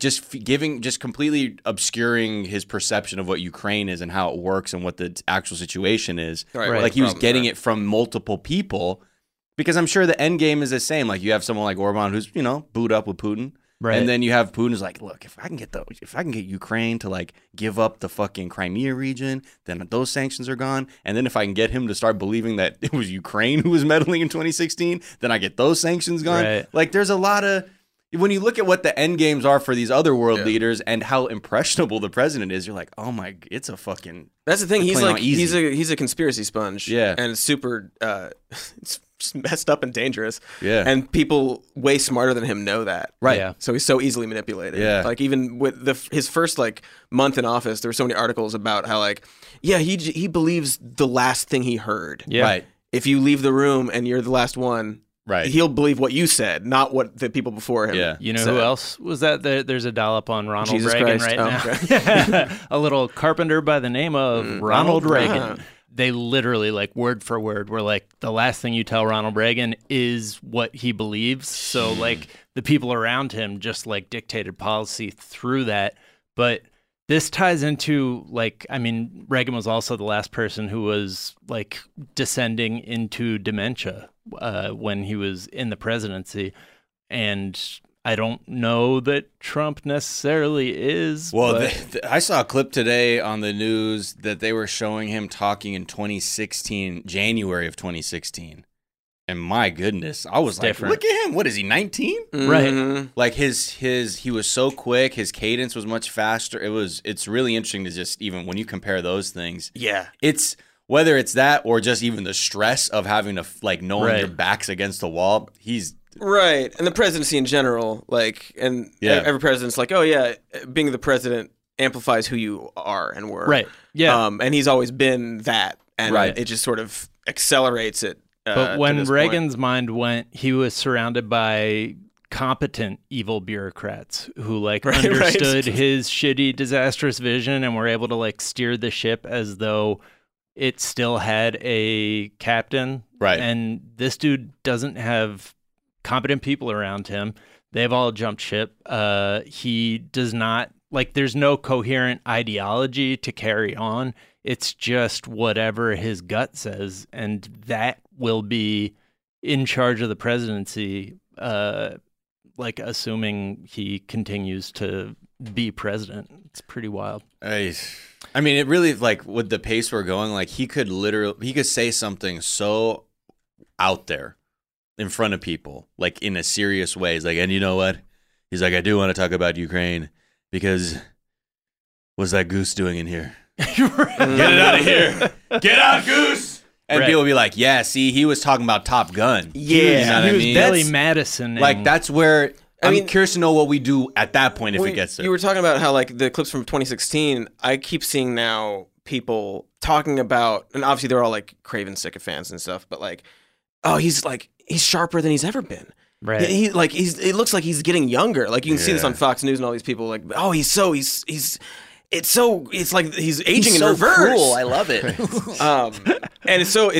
just completely obscuring his perception of what Ukraine is and how it works and what the actual situation is. Right, what Like the he was problems getting are. it from multiple people, because I'm sure the end game is the same. Like you have someone like Orban who's booed up with Putin. Right. And then you have Putin who's like, look, if I can get Ukraine to like give up the fucking Crimea region, then those sanctions are gone. And then if I can get him to start believing that it was Ukraine who was meddling in 2016, then I get those sanctions gone. Right. Like there's a lot of, when you look at what the end games are for these other world leaders and how impressionable the president is, you're like, oh my, it's a fucking. That's the thing. They're He's playing like on easy. he's a conspiracy sponge. Yeah. and it's super it's just messed up and dangerous. Yeah. and people way smarter than him know that. Right. Yeah. So he's so easily manipulated. Yeah. Like even with his first like month in office, there were so many articles about how like he believes the last thing he heard. Yeah. Right. If you leave the room and you're the last one, Right. he'll believe what you said, not what the people before him. Yeah. You know said. who else was that? There's a dollop on Ronald Jesus Reagan Christ. right Oh, now. okay. A little carpenter by the name of Ronald Reagan. Ah. They literally, like word for word, were like, the last thing you tell Ronald Reagan is what he believes. So like the people around him just like dictated policy through that. But this ties into Reagan was also the last person who was like descending into dementia when he was in the presidency. And I don't know that Trump necessarily is. Well, but I saw a clip today on the news that they were showing him talking in 2016, January of 2016. And my goodness, I was like, different. look at him. What is he, 19? right. Like he was so quick. His cadence was much faster. It's really interesting to just, even when you compare those things, Yeah. it's whether it's that or just even the stress of having to like knowing Right. your back's against the wall. He's Right. And the presidency in general, like, and Yeah. every president's like, oh, yeah, being the president amplifies who you are and were. Right. Yeah. And he's always been that. And Right. it just sort of accelerates it. But to when this Reagan's mind went, he was surrounded by competent evil bureaucrats who like Right, understood right. his shitty, disastrous vision and were able to like steer the ship as though it still had a captain. Right. And this dude doesn't have competent people around him. They've all jumped ship. He does not there's no coherent ideology to carry on. It's just whatever his gut says, and that will be in charge of the presidency, assuming he continues to be president. It's pretty wild. I mean, it really, like, with the pace we're going, like, he could say something so out there in front of people, like in a serious way. He's like, and you know what? He's like, I do want to talk about Ukraine because what's that goose doing in here? Get it out of here. Get out, goose. And people will be like, yeah, see, he was talking about Top Gun. Yeah. You know what I He was mean? Billy Madison. Like, that's where I'm curious to know what we do at that point if it gets there. You were talking about how, like, the clips from 2016, I keep seeing now people talking about, and obviously they're all, like, Craven sycophants and stuff, but, like, oh, he's sharper than he's ever been. Right. It looks like he's getting younger. Like, you can see this on Fox News and all these people, like, oh, it's like he's aging in reverse. Cool. I love it. And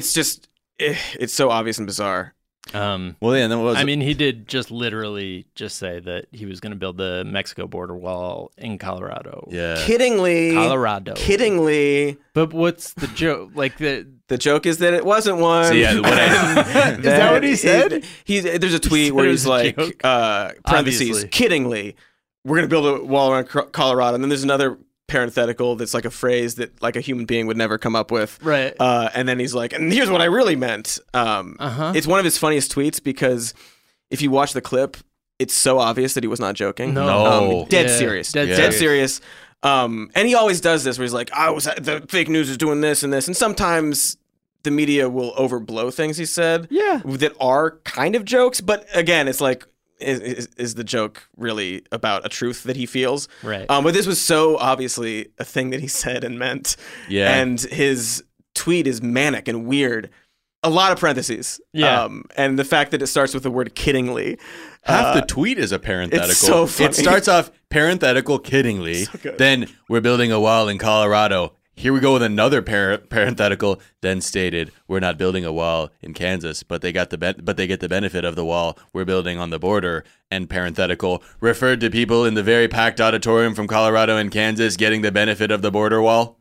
it's so obvious and bizarre. Well, yeah, and then what was I mean, he did just literally just say that he was going to build the Mexico border wall in Colorado. Yeah. Colorado. Kiddingly. But what's the joke? Like the joke is that it wasn't one. So, yeah, is that what he said? There's a tweet where he's like, parentheses, kiddingly, we're going to build a wall around Colorado. And then there's another parenthetical that's like a phrase that like a human being would never come up with. Right. And then he's like, and here's what I really meant. It's one of his funniest tweets because if you watch the clip, it's so obvious that he was not joking. No. Dead serious. Dead serious. And he always does this where he's like, the fake news is doing this and this. And sometimes the media will overblow things he said that are kind of jokes. But again, it's like, is the joke really about a truth that he feels? Right. But this was so obviously a thing that he said and meant. Yeah. And his tweet is manic and weird. A lot of parentheses. Yeah. And the fact that it starts with the word kiddingly. Half the tweet is a parenthetical. It's so funny. It starts off parenthetical kiddingly. So then we're building a wall in Colorado. Here we go with another parenthetical. Then stated, we're not building a wall in Kansas, but they get the benefit of the wall we're building on the border. And parenthetical referred to people in the very packed auditorium from Colorado and Kansas getting the benefit of the border wall.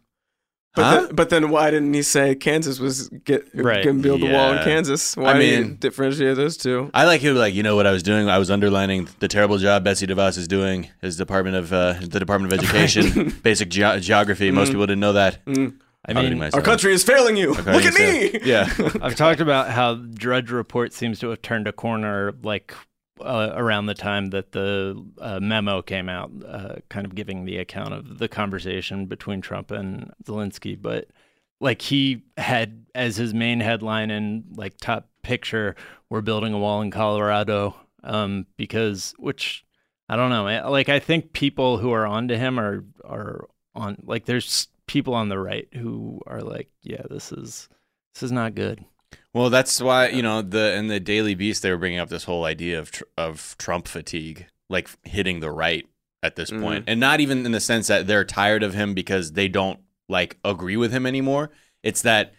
But then why didn't he say Kansas was going to build a wall in Kansas? Why did he differentiate those two? I like him. Like, you know what I was doing? I was underlining the terrible job Betsy DeVos is doing as the Department of Education, basic geography. Most people didn't know that. I mean, our country is failing you. Look at me. Yeah. I've talked about how Drudge Report seems to have turned a corner, like around the time that the memo came out, kind of giving the account of the conversation between Trump and Zelensky. But like he had as his main headline and like top picture, we're building a wall in Colorado, because, which I don't know, like I think people who are onto him are on, like there's people on the right who are like, yeah, this is not good. Well, that's why, you know, in the Daily Beast, they were bringing up this whole idea of Trump fatigue, like hitting the right at this point. And not even in the sense that they're tired of him because they don't like agree with him anymore. It's that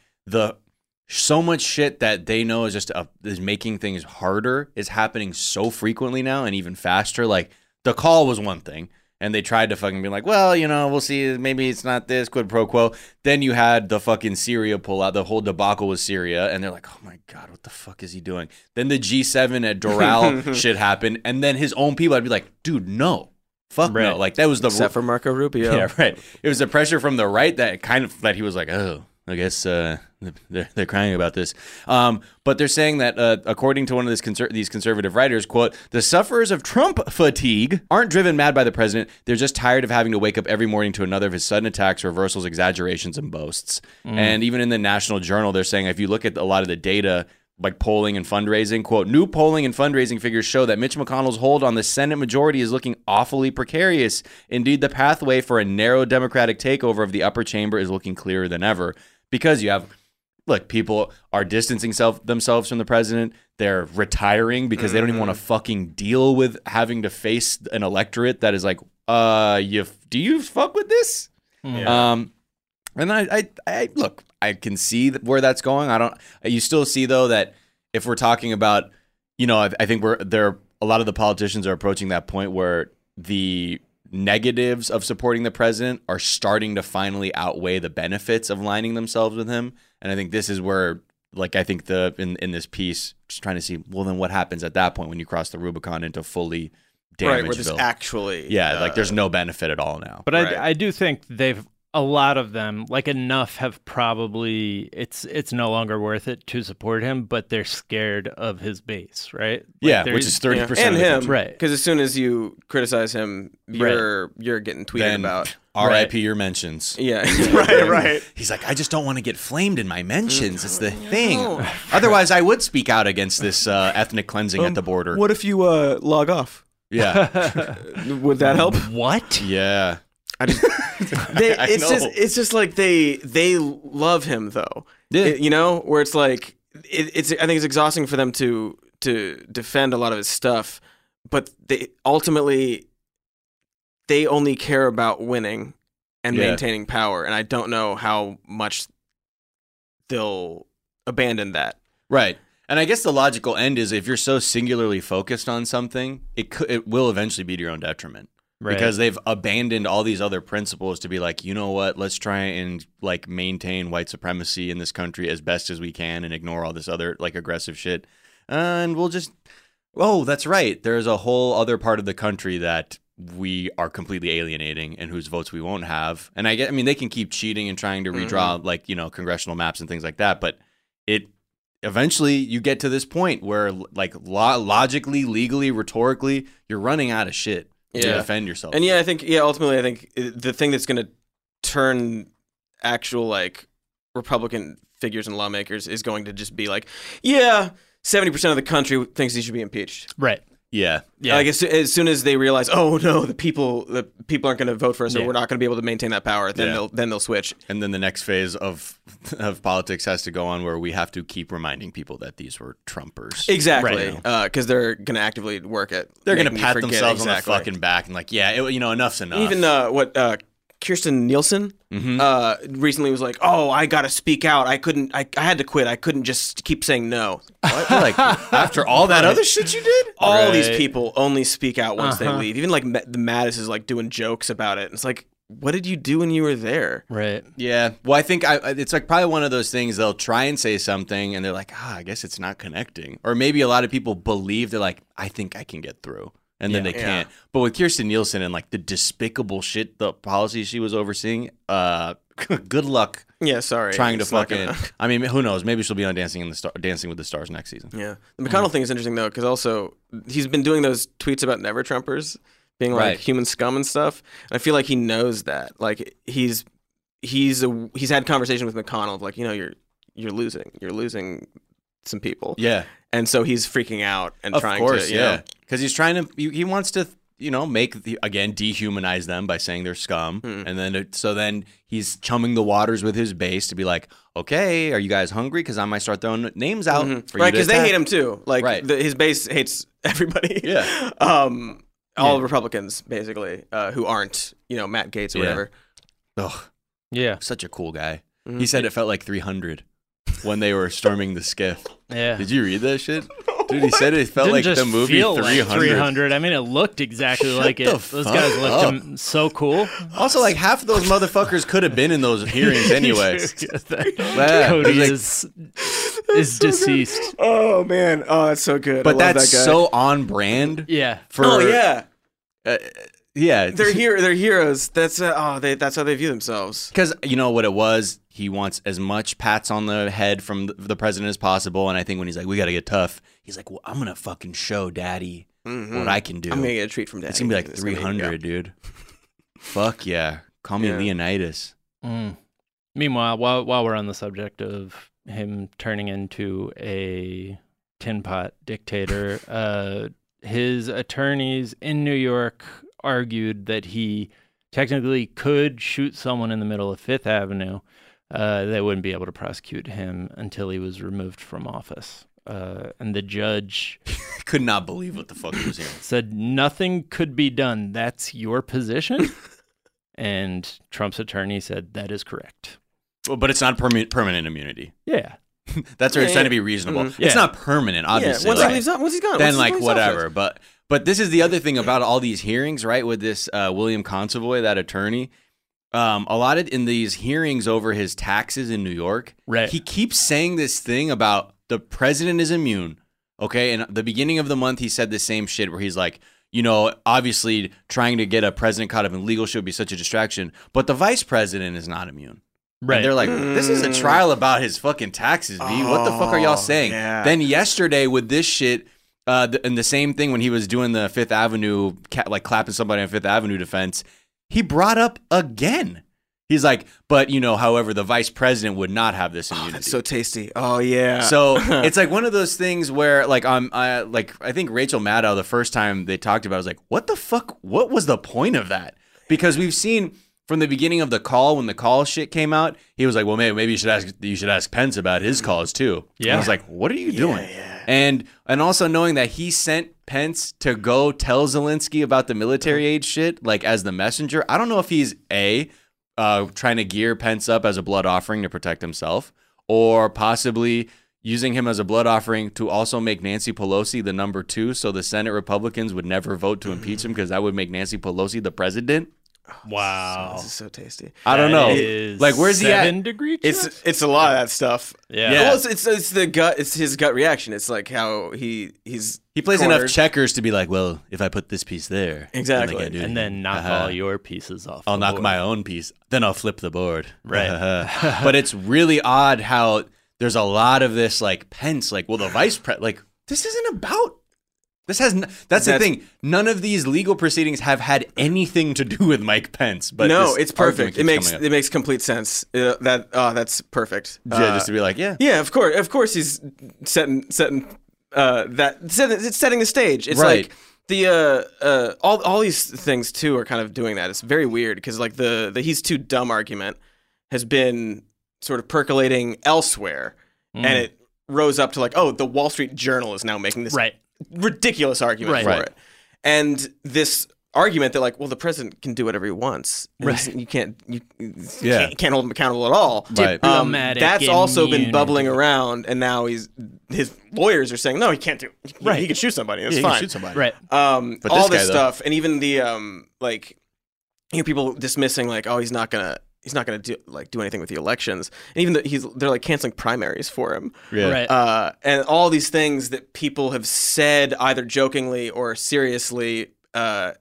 so much shit that they know is just is making things harder is happening so frequently now and even faster. Like the call was one thing. And they tried to fucking be like, well, you know, we'll see. Maybe it's not this, quid pro quo. Then you had the fucking Syria pull out. The whole debacle with Syria. And they're like, oh, my God, what the fuck is he doing? Then the G7 at Doral shit happened. And then his own people, I'd be like, dude, no. Fuck no. Like, that was the... Except for Marco Rubio. Yeah, right. It was the pressure from the right that he was like, oh, I guess they're crying about this. But they're saying that according to one of these conservative writers, quote, the sufferers of Trump fatigue aren't driven mad by the president. They're just tired of having to wake up every morning to another of his sudden attacks, reversals, exaggerations, and boasts. And even in the National Journal, they're saying if you look at a lot of the data, like polling and fundraising, quote, new polling and fundraising figures show that Mitch McConnell's hold on the Senate majority is looking awfully precarious. Indeed, the pathway for a narrow Democratic takeover of the upper chamber is looking clearer than ever. Because you have, look, people are distancing themselves from the president. They're retiring because they don't even want to fucking deal with having to face an electorate that is like, do you fuck with this? Yeah. And I look, I can see where that's going. You still see though that if we're talking about, you know, I think a lot of the politicians are approaching that point where the negatives of supporting the president are starting to finally outweigh the benefits of lining themselves with him. And I think this is where, like, I think in this piece, just trying to see, well, then what happens at that point when you cross the Rubicon into fully damaged? Right, where there's actually... Yeah, like there's no benefit at all now. But I do think they've a lot of them, like enough, have probably it's no longer worth it to support him, but they're scared of his base, right? Like which is 30% and of the him, country. right? Because as soon as you criticize him, you're getting tweeted Then about. R.I.P. your mentions. Yeah, right. He's like, I just don't want to get flamed in my mentions. It's the thing. Otherwise, I would speak out against this ethnic cleansing at the border. What if you log off? Yeah. Would that help? What? Yeah. It's just like they love him though. Yeah. Where it's like I think it's exhausting for them to defend a lot of his stuff, but they ultimately only care about winning and maintaining power, and I don't know how much they'll abandon that. Right. And I guess the logical end is if you're so singularly focused on something, it will eventually be to your own detriment. Right. Because they've abandoned all these other principles to be like, you know what, let's try and like maintain white supremacy in this country as best as we can and ignore all this other like aggressive shit. And we'll just, that's right. There's a whole other part of the country that we are completely alienating and whose votes we won't have. And I mean, they can keep cheating and trying to redraw like, congressional maps and things like that. But eventually you get to this point where like logically, legally, rhetorically, you're running out of shit. To defend yourself. And ultimately I think the thing that's going to turn actual like Republican figures and lawmakers is going to just be like, 70% of the country thinks he should be impeached. Right. Yeah. Like as soon as they realize, oh no, the people aren't going to vote for us, or we're not going to be able to maintain that power, then they'll switch. And then the next phase of politics has to go on where we have to keep reminding people that these were Trumpers. Exactly, because they're going to actively work it. They're going to pat themselves on the fucking back and like, enough's enough. Even Kirsten Nielsen recently was like, "Oh, I got to speak out. I had to quit. I couldn't just keep saying no." What? Like after all that other shit you did? All these people only speak out once they leave. Even like the Mattis is like doing jokes about it. It's like, what did you do when you were there? Right. Yeah. Well, I think it's like probably one of those things they'll try and say something and they're like, I guess it's not connecting. Or maybe a lot of people believe they're like, I think I can get through. And then they can't. But with Kirsten Nielsen and like the despicable shit, the policies she was overseeing, good luck. Yeah, sorry. Trying to fucking. I mean, who knows? Maybe she'll be on Dancing with the Stars next season. Yeah, the McConnell thing is interesting though, because also he's been doing those tweets about Never Trumpers being like human scum and stuff. And I feel like he knows that. Like he's had conversation with McConnell of like, you're losing some people. Yeah. And so he's freaking out and trying to, because he's trying to, he wants to, dehumanize them by saying they're scum. And then, then he's chumming the waters with his base to be like, okay, are you guys hungry? Because I might start throwing names out. Right, because they hate him too. Like his base hates everybody. Yeah. All Republicans, basically, who aren't, Matt Gaetz or whatever. Ugh. Yeah. Such a cool guy. He said it felt like 300 when they were storming the skiff. Yeah. Did you read that shit? Dude, he said it felt like the movie 300. Like 300. I mean, it looked exactly like it. Those guys looked so cool. Also, like half of those motherfuckers could have been in those hearings anyway. Cody is deceased. Oh man, that's so good. But that's so on brand. Yeah. Yeah, they're heroes. That's that's how they view themselves. Because you know what it was. He wants as much pats on the head from the president as possible. And I think when he's like, "We got to get tough," he's like, "Well, I'm gonna fucking show Daddy what I can do. I'm gonna get a treat from Daddy. It's gonna be like 300, dude. Fuck yeah, call me Leonidas." Meanwhile, while we're on the subject of him turning into a tin pot dictator, his attorneys in New York argued that he technically could shoot someone in the middle of Fifth Avenue. They wouldn't be able to prosecute him until he was removed from office. And the judge could not believe what the fuck he was hearing. Said nothing could be done. That's your position? And Trump's attorney said that is correct. Well, but it's not permanent immunity. Yeah. That's where it's trying to be reasonable. It's not permanent, obviously. Once he's gone, then like whatever. But this is the other thing about all these hearings, right? With this William Consovoy, that attorney, a lot of in these hearings over his taxes in New York, he keeps saying this thing about the president is immune. Okay, and at the beginning of the month, he said the same shit where he's like, obviously trying to get a president caught up in legal shit would be such a distraction. But the vice president is not immune. Right. And they're like, this is a trial about his fucking taxes, B. What the fuck are y'all saying? Yeah. Then yesterday with this shit, and the same thing when he was doing the Fifth Avenue, like clapping somebody on Fifth Avenue defense, he brought up again. He's like, but, however, the vice president would not have this immunity. That's so tasty. Oh, yeah. So it's like one of those things where, like, I think Rachel Maddow, the first time they talked about it, was like, what the fuck? What was the point of that? Because we've seen from the beginning of the call, when the call shit came out, he was like, well, maybe you should ask Pence about his calls too. Yeah. And I was like, what are you doing? And also knowing that he sent Pence to go tell Zelensky about the military aid shit, like as the messenger. I don't know if he's trying to gear Pence up as a blood offering to protect himself, or possibly using him as a blood offering to also make Nancy Pelosi the number 2, so the Senate Republicans would never vote to impeach him because that would make Nancy Pelosi the president. Wow. This is so tasty. I don't know. Is like, where's he at? 7 degree? It's a lot of that stuff. Yeah. Well, it's the gut. It's his gut reaction. It's like how he plays cornered. enough checkers to be like, well, if I put this piece there, Exactly. then I can't do And anything. then knock all your pieces off. I'll the knock board. my own piece. Then I'll flip the board. Right. But it's really odd how there's a lot of this, like, Pence, like, well, the vice president, like, this isn't about. That's the thing. None of these legal proceedings have had anything to do with Mike Pence. But no, this it's perfect. It argument keeps coming up. makes complete sense. That's perfect. Just to be like, Yeah, of course he's setting the stage. It's Right. like the all these things too are kind of doing that. It's very weird because like the he's too dumb argument has been sort of percolating elsewhere, and it rose up to like, oh, the Wall Street Journal is now making this ridiculous argument for it, and this argument that like, well, the president can do whatever he wants. Right. You can't hold him accountable at all. Right. Diplomatic That's also been immunity. bubbling around, and now his lawyers are saying, no, he can't do. He can shoot somebody. That's he fine. can shoot somebody. Right. But all this this guy, stuff, and even the people dismissing like, oh, he's not gonna do anything with the elections, and even they're like canceling primaries for him. Yeah. Right. And all these things that people have said either jokingly or seriously are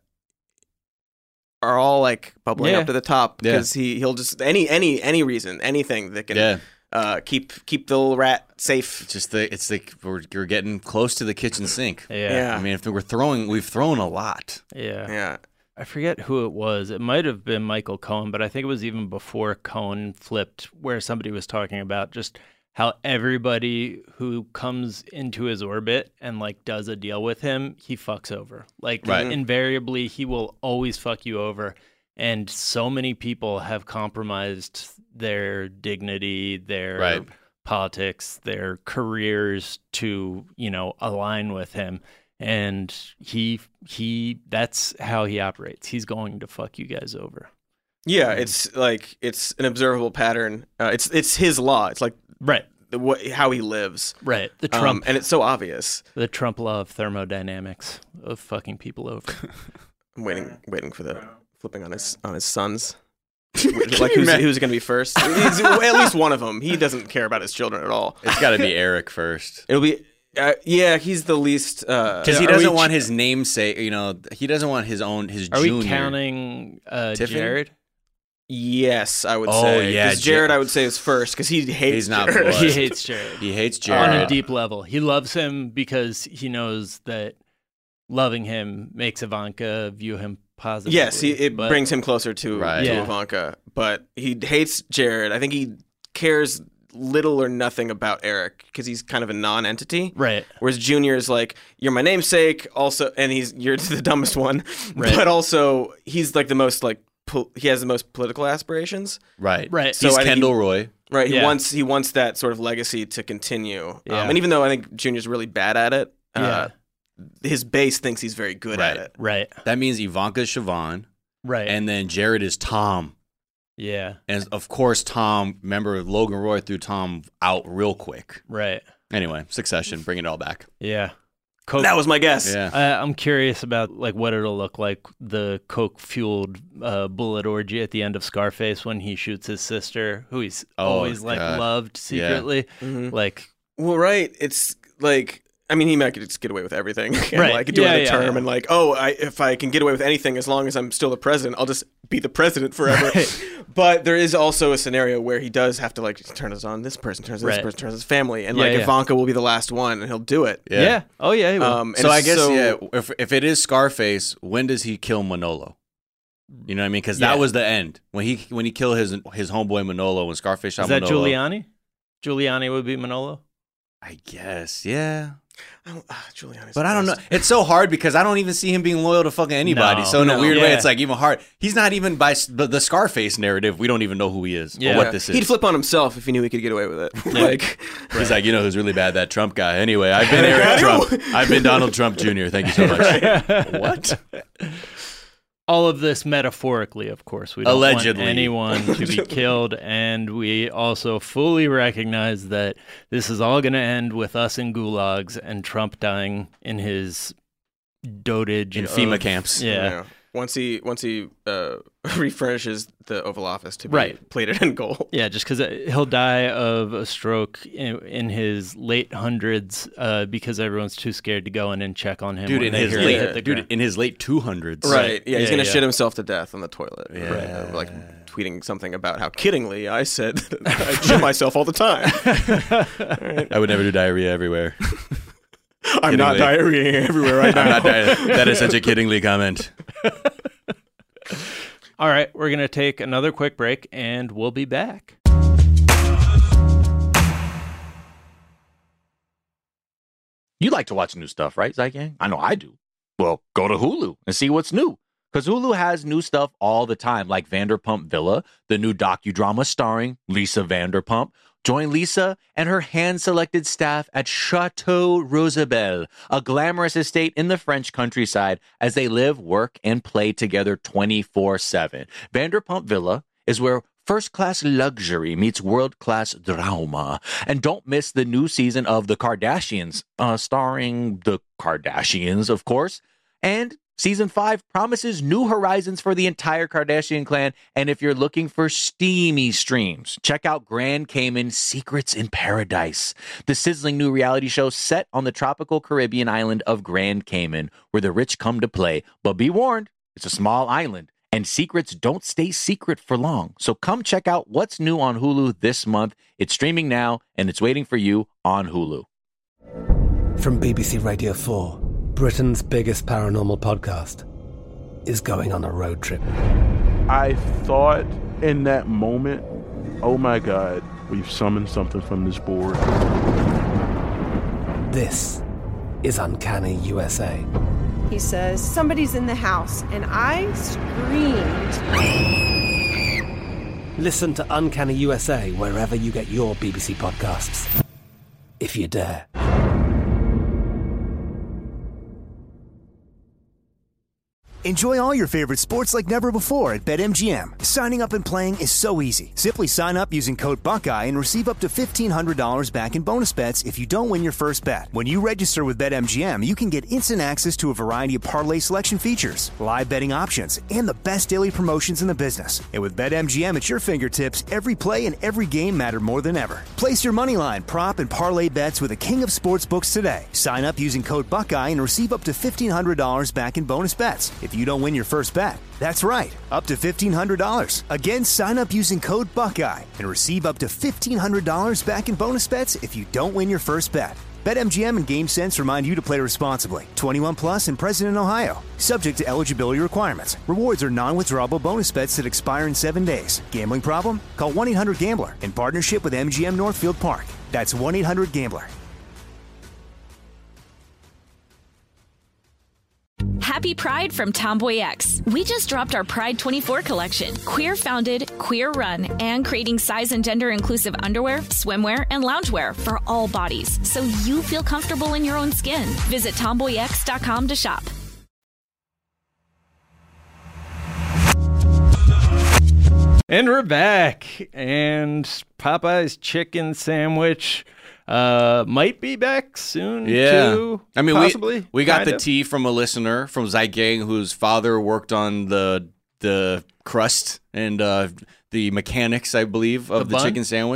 all like bubbling up to the top because he'll just any reason, anything that can keep the little rat safe. We're getting close to the kitchen sink. Yeah. I mean, we've thrown a lot. Yeah. I forget who it was. It might have been Michael Cohen, but I think it was even before Cohen flipped, where somebody was talking about just how everybody who comes into his orbit and like does a deal with him, he fucks over. Like invariably, he will always fuck you over. And so many people have compromised their dignity, their politics, their careers to, align with him. And he that's how he operates. He's going to fuck you guys over. Yeah, it's an observable pattern. It's his law. It's like how he lives. Right. The Trump and it's so obvious. The Trump law of thermodynamics of fucking people over. I'm waiting for the flipping on his sons. Like who's going to be first? At least one of them. He doesn't care about his children at all. It's got to be Eric first. It'll be. He's the least because he doesn't want his namesake. He doesn't want his junior. Are we counting Jared? Yes, I would Oh, say. yeah, Because Jared, I would say, is first because he hates. He's not Jared. blood. He hates Jared. He hates Jared on a deep level. He loves him because he knows that loving him makes Ivanka view him positively. Yes, it brings him closer to Yeah. Ivanka, but he hates Jared. I think he cares little or nothing about Eric because he's kind of a non-entity. Right. Whereas Junior is like, you're my namesake, also, and you're the dumbest one, Right. but also he's like the most like he has the most political aspirations. Right. So He's I think Kendall Roy. Right. Yeah. He wants that sort of legacy to continue. Yeah. And even though I think Junior's really bad at it, Yeah. his base thinks he's very good at it. Right. That means Ivanka's Siobhan, Right. and then Jared is Tom. Yeah. And of course, Tom, remember Logan Roy threw Tom out real quick. Right. Anyway, Succession, bring it all back. Yeah. That was my guess. Yeah. I'm curious about like what it'll look like, the coke-fueled bullet orgy at the end of Scarface when he shoots his sister, who he's always like God. loved secretly. Mhm. Like, Well, right. It's like I mean, he might just get away with everything. And Right. like doing Yeah, a yeah, term yeah. and like, if I can get away with anything as long as I'm still the president, I'll just be the president forever. But there is also a scenario where he does have to like turn us on this person, turns on this Right. person, turns on his family, and Yeah, like yeah. Ivanka will be the last one, and he'll do it. Yeah. Oh, yeah. He will. And So I it's guess if it is Scarface, when does he kill Manolo? You know what I mean? Because that was the end when he killed his homeboy Manolo when Scarface shot Is that Manolo. Giuliani? Giuliani would be Manolo? I guess, yeah. Giuliani's But I don't know. It's so hard because I don't even see him being loyal to fucking anybody. No. So in a weird way, Yeah. it's like even hard. He's not even by the Scarface narrative. We don't even know who he is Yeah. or what this is. He'd flip on himself if he knew he could get away with it. Like, He's like, you know who's really bad? That Trump guy. Anyway, I've been Eric Trump. I've been Donald Trump Jr. Thank you so much. What? All of this metaphorically, of course. We don't Allegedly. want anyone to be killed, and we also fully recognize that this is all going to end with us in gulags and Trump dying in his dotage In of- FEMA camps. Yeah. Once he refurnishes the Oval Office to be Right. plated in gold. Yeah, just because he'll die of a stroke in his late hundreds because everyone's too scared to go in and check on him. Dude, when in they his hear him hit the late ground. in his late 200s. Right. Yeah, he's Yeah, gonna yeah. shit himself to death on the toilet. Yeah. Right. Like tweeting something about how kiddingly I said I shit myself all the time. I would never do diarrhea everywhere. I'm not diarrheaing everywhere right now. I'm not that is such a kiddingly comment. All right, we're going to take another quick break, and we'll be back. You like to watch new stuff, right, Zygang? I know I do. Well, go to Hulu and see what's new. Because Hulu has new stuff all the time, like Vanderpump Villa, the new docudrama starring Lisa Vanderpump. Join Lisa and her hand-selected staff at Chateau Rosabelle, a glamorous estate in the French countryside, as they live, work, and play together 24/7. Vanderpump Villa is where first-class luxury meets world-class drama. And don't miss the new season of The Kardashians, starring the Kardashians, of course. And Season 5 promises new horizons for the entire Kardashian clan. And if you're looking for steamy streams, check out Grand Cayman Secrets in Paradise, the sizzling new reality show set on the tropical Caribbean island of Grand Cayman, where the rich come to play. But be warned, it's a small island, and secrets don't stay secret for long. So come check out what's new on Hulu this month. It's streaming now, and it's waiting for you on Hulu. From BBC Radio 4, Britain's biggest paranormal podcast is going on a road trip. I thought in that moment, oh my God, we've summoned something from this board. This is Uncanny USA. He says, somebody's in the house, and I screamed. Listen to Uncanny USA wherever you get your BBC podcasts, if you dare. Enjoy all your favorite sports like never before at BetMGM. Signing up and playing is so easy. Simply sign up using code Buckeye and receive up to $1,500 back in bonus bets if you don't win your first bet. When you register with BetMGM, you can get instant access to a variety of parlay selection features, live betting options, and the best daily promotions in the business. And with BetMGM at your fingertips, every play and every game matter more than ever. Place your moneyline, prop, and parlay bets with the king of sportsbooks today. Sign up using code Buckeye and receive up to $1,500 back in bonus bets if you don't win your first bet. That's right, up to $1,500. Again, sign up using code Buckeye and receive up to $1,500 back in bonus bets if you don't win your first bet. BetMGM and GameSense remind you to play responsibly. 21 plus and present in Ohio. Subject to eligibility requirements. Rewards are non-withdrawable bonus bets that expire in 7 days. Gambling problem? Call 1-800-GAMBLER in partnership with MGM Northfield Park. That's 1-800-GAMBLER. Happy Pride from Tomboy X. We just dropped our Pride 24 collection. Queer founded, queer run, and creating size and gender inclusive underwear, swimwear, and loungewear for all bodies, so you feel comfortable in your own skin. Visit tomboyx.com to shop. And we're back. And Popeye's chicken sandwich might be back soon, too. I mean, possibly. we got kind the of. tea from a listener, from Zygang, whose father worked on the crust and the mechanics, I believe, of the bun? chicken sandwich.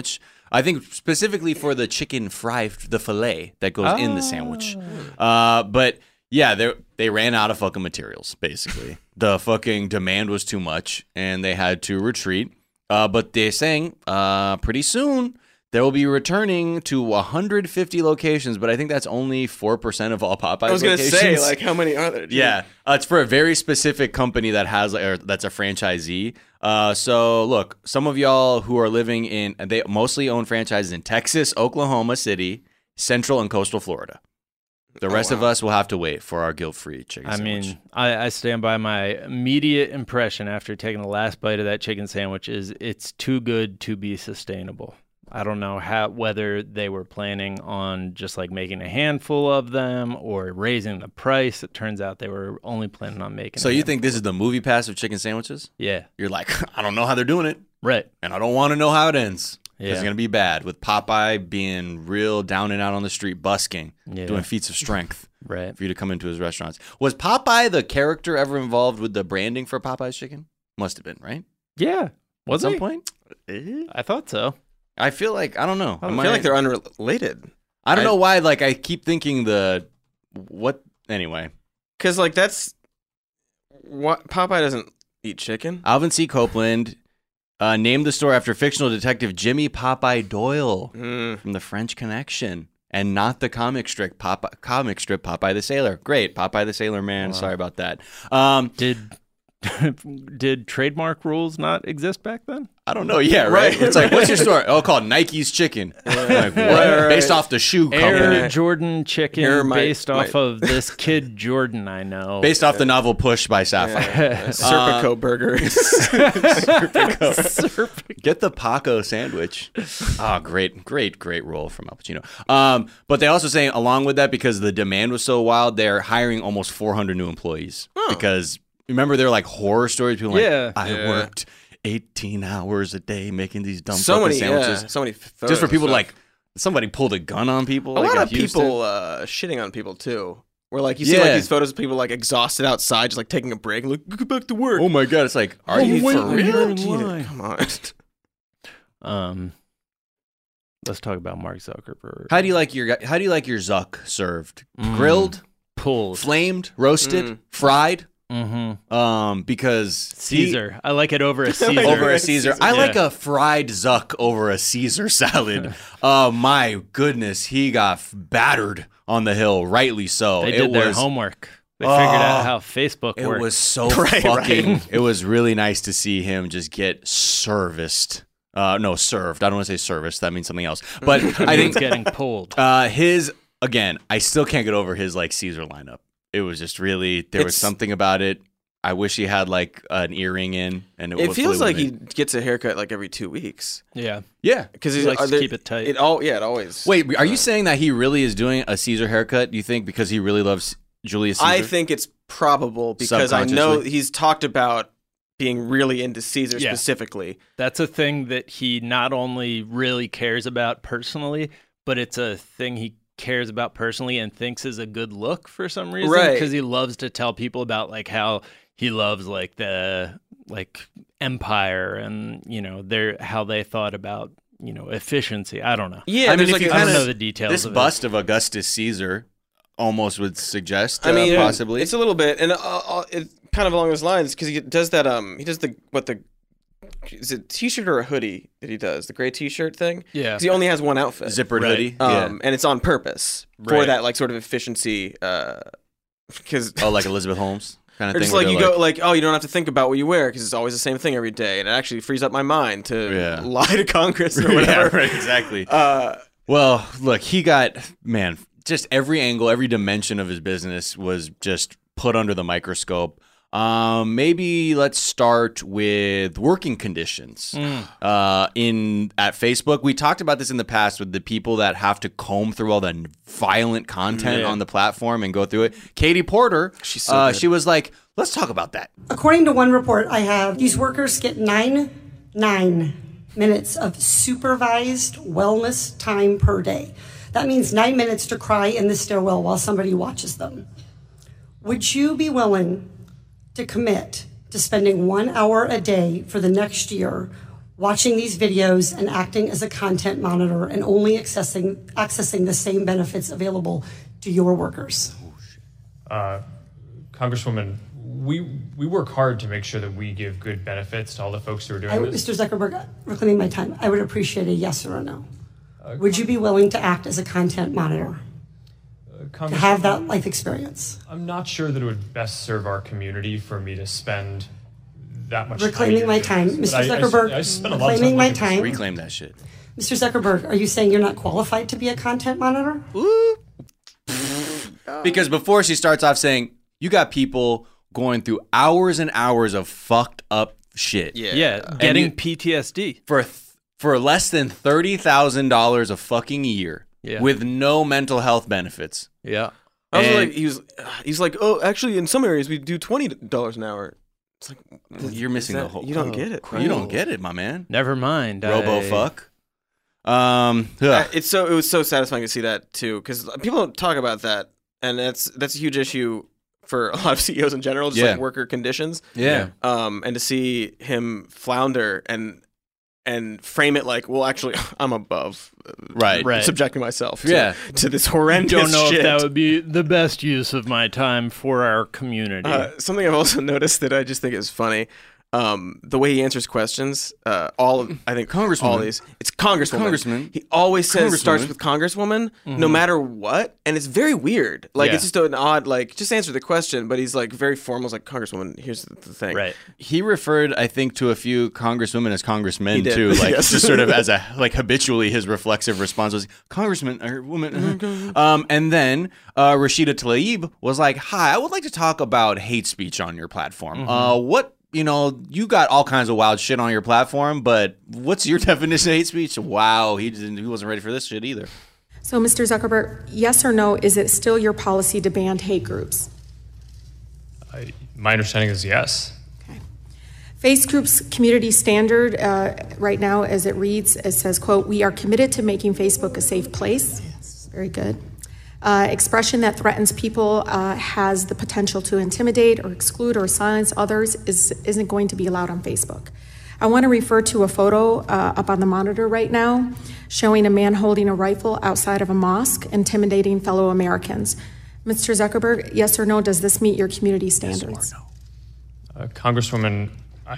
I think specifically for the chicken fry, the filet that goes in the sandwich. But yeah, they ran out of fucking materials, basically. The fucking demand was too much, and they had to retreat. But they're saying pretty soon they will be returning to 150 locations, but I think that's only 4% of all Popeyes locations. I was going to say, like, how many are there? Yeah, it's for a very specific company that has, or that's a franchisee. So look, some of y'all who are living they mostly own franchises in Texas, Oklahoma City, Central and Coastal Florida. The rest of us will have to wait for our guilt-free chicken sandwich. mean, I stand by my immediate impression after taking the last bite of that chicken sandwich is it's too good to be sustainable. I don't know whether they were planning on just like making a handful of them or raising the price. It turns out they were only planning on making. So you think this is the movie pass of chicken sandwiches? Yeah. You're like, I don't know how they're doing it. Right. And I don't want to know how it ends. Yeah. It's going to be bad with Popeye being real down and out on the street, busking, doing feats of strength right. for you to come into his restaurants. Was Popeye the character ever involved with the branding for Popeye's chicken? Must have been, right? Yeah. Was at some point? I thought so. I feel like, I don't know. I feel like they're unrelated. I don't know why, like, I keep thinking anyway. Because, like, Popeye doesn't eat chicken. Alvin C. Copeland named the store after fictional detective Jimmy Popeye Doyle from The French Connection, and not the comic strip Popeye the Sailor. Great, Popeye the Sailor Man. Wow. Sorry about that. Did trademark rules not exist back then? I don't know. Yeah, right. It's like, what's your store? Oh, called Nike's Chicken. Like, what? Right. Based off the shoe company. Air Jordan Chicken, based off of this kid Jordan I know. Based off the novel Push by Sapphire. Serpico burgers. Serpico. Get the Paco sandwich. Oh, great role from Al Pacino. But they also saying, along with that, because the demand was so wild, they're hiring almost 400 new employees. Because remember, they're like horror stories. People I worked 18 hours a day making these dumb sandwiches. So many photos just for people to, like, somebody pulled a gun on people. A like lot of people shitting on people too. Where like you see like these photos of people like exhausted outside, just like taking a break and like go back to work. Oh my god, it's like, are you for real? Come on. Let's talk about Mark Zuckerberg. How do you like your Zuck served? Grilled, pulled, flamed, roasted, fried? Mm-hmm. Because Caesar. I like it over a Caesar. I like a fried Zuck over a Caesar salad. My goodness, he got battered on the Hill, rightly so. They did their homework. They figured out how Facebook worked. It was so fucking. It was really nice to see him just get serviced. No, served. I don't want to say serviced. That means something else. But I think getting pulled. Again, I still can't get over his like Caesar lineup. It was just really, there was something about it. I wish he had like an earring in, and it feels like he gets a haircut like every 2 weeks. Yeah, because he likes to keep it tight. It always. Wait, are you saying that he really is doing a Caesar haircut? Do you think because he really loves Julius Caesar? I think it's probable because I know he's talked about being really into Caesar specifically. That's a thing that he not only really cares about personally, but it's a thing he cares about personally and thinks is a good look for some reason, because he loves to tell people about like how he loves like the like empire and how they thought about efficiency. I don't know. Yeah, I mean, if you kind of know the details. This of bust of Augustus Caesar almost would suggest. Possibly it's a little bit, and it kind of along those lines because he does that. He does is it a t-shirt or a hoodie that he does? The gray t-shirt thing? Yeah. Because he only has one outfit. Zippered hoodie. And it's on purpose for that like sort of efficiency. Like Elizabeth Holmes kind of or thing. Just like you go like, you don't have to think about what you wear because it's always the same thing every day. And it actually frees up my mind to lie to Congress or whatever. Yeah, right, exactly. Well, look, he got, just every angle, every dimension of his business was just put under the microscope. Maybe let's start with working conditions. At Facebook, we talked about this in the past with the people that have to comb through all the violent content on the platform and go through it. Katie Porter, she was like, let's talk about that. According to one report I have, these workers get 9 minutes of supervised wellness time per day. That means 9 minutes to cry in the stairwell while somebody watches them. Would you be willing to commit to spending 1 hour a day for the next year watching these videos and acting as a content monitor and only accessing the same benefits available to your workers? Congresswoman, we work hard to make sure that we give good benefits to all the folks who are doing this. Mr. Zuckerberg, reclaiming my time, I would appreciate a yes or a no. Would you be willing to act as a content monitor? To have that life experience? I'm not sure that it would best serve our community for me to spend that much reclaiming my time. Mr. Zuckerberg, I spent a lot of reclaiming my time. Reclaim that shit. Mr. Zuckerberg, are you saying you're not qualified to be a content monitor? Because before she starts off saying, you got people going through hours and hours of fucked up shit. Yeah, getting PTSD. For less than $30,000 a fucking year with no mental health benefits. Yeah. I was like, he's like, oh, actually, in some areas we do $20 an hour. It's like, you're missing the whole. You don't get it. Bro. You don't get it, my man. Never mind. Robo-fuck. It was so satisfying to see that too, because people don't talk about that, and that's a huge issue for a lot of CEOs in general, just like worker conditions. Yeah. And to see him flounder and frame it like, well, actually, I'm above subjecting myself to this horrendous Don't know shit. if that would be the best use of my time for our community. Something I've also noticed that I just think is funny, the way he answers questions, I think Congresswoman. all these, it's Congresswoman. He always starts with Congresswoman, no matter what, and it's very weird. Like it's just an odd, like, just answer the question, but he's like very formal. It's like, Congresswoman, here's the thing. Right. He referred, I think, to a few congresswomen as congressmen too, like just sort of as a like habitually his reflexive response was Congressman or woman. And then Rashida Tlaib was like, "Hi, I would like to talk about hate speech on your platform. What?" You know, you got all kinds of wild shit on your platform, but what's your definition of hate speech? Wow, he wasn't ready for this shit either. So, Mr. Zuckerberg, yes or no, is it still your policy to ban hate groups? My understanding is yes. Okay. Face Group's community standard right now, as it reads, it says, quote, "We are committed to making Facebook a safe place." Yes. Very good. Expression that threatens people has the potential to intimidate or exclude or silence others isn't going to be allowed on Facebook. I want to refer to a photo up on the monitor right now showing a man holding a rifle outside of a mosque, intimidating fellow Americans. Mr. Zuckerberg, yes or no, does this meet your community standards? Yes or no. Congresswoman,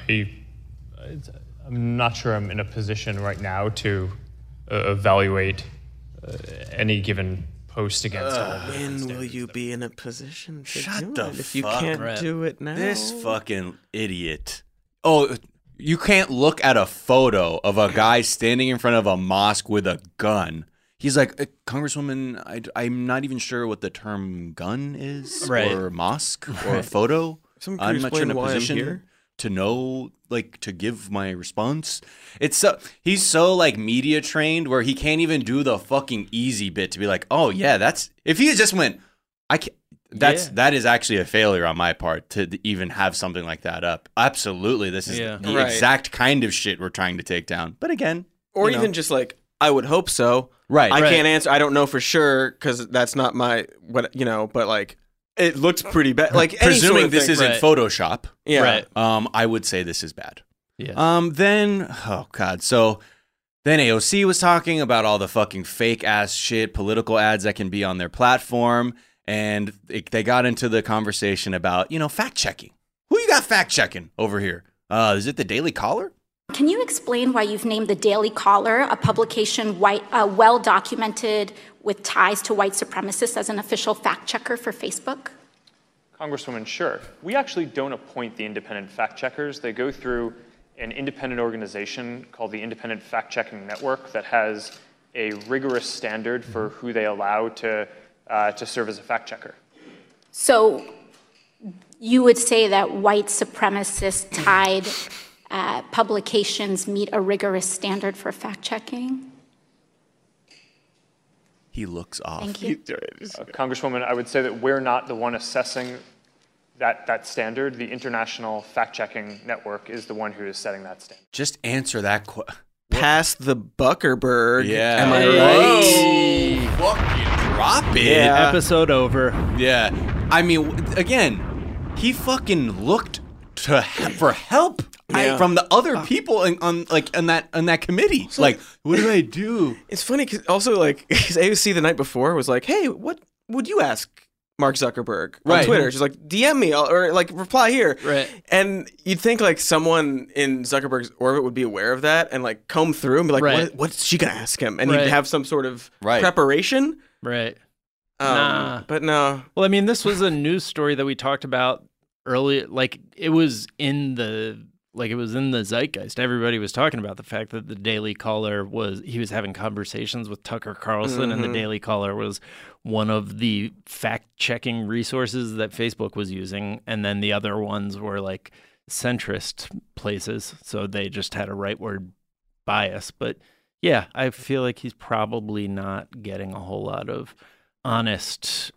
I'm not sure I'm in a position right now to evaluate any given post against when will you be in a position to Shut do the it if you fuck can't do it now? This fucking idiot. Oh, you can't look at a photo of a guy standing in front of a mosque with a gun. He's like, Congresswoman, I'm not even sure what the term gun is, or mosque, or photo. I'm not sure in a position to know, like, to give my response. He's so like media trained where he can't even do the fucking easy bit to be like, oh yeah, if he just went, that is actually a failure on my part to even have something like that up. Absolutely, this is the exact kind of shit we're trying to take down. But again, or even just like, I would hope so. Right. I can't answer. I don't know for sure because that's not my but like. It looks pretty bad. Like presuming sort of this isn't Photoshop, yeah. I would say this is bad. Yeah. Then AOC was talking about all the fucking fake ass shit, political ads that can be on their platform, and they got into the conversation about fact checking. Who you got fact checking over here? Is it the Daily Caller? Can you explain why you've named the Daily Caller, a publication well documented with ties to white supremacists, as an official fact checker for Facebook? Congresswoman, sure. We actually don't appoint the independent fact checkers. They go through an independent organization called the Independent Fact Checking Network that has a rigorous standard for who they allow to serve as a fact checker. So you would say that white supremacist tied publications meet a rigorous standard for fact checking? He looks off. Thank you. Congresswoman, I would say that we're not the one assessing that standard. The International Fact Checking Network is the one who is setting that standard. Just answer that question. Pass the Buckerberg. Yeah. Am I right? Fucking drop it. Yeah. Episode over. Yeah. I mean, again, he fucking looked for help. from the other people on that committee. So, like, what do I do? It's funny because also because AOC the night before was like, "Hey, what would you ask Mark Zuckerberg on Twitter?" She's like, "DM me or like reply here." Right. And you'd think like someone in Zuckerberg's orbit would be aware of that and like comb through and be like, "What's she gonna ask him?" And he'd have some sort of preparation. Right. But no. Well, I mean, this was a news story that we talked about earlier. Like it was in the zeitgeist. Everybody was talking about the fact that the Daily Caller was having conversations with Tucker Carlson, and the Daily Caller was one of the fact-checking resources that Facebook was using, and then the other ones were like centrist places, so they just had a rightward bias. But yeah, I feel like he's probably not getting a whole lot of honest,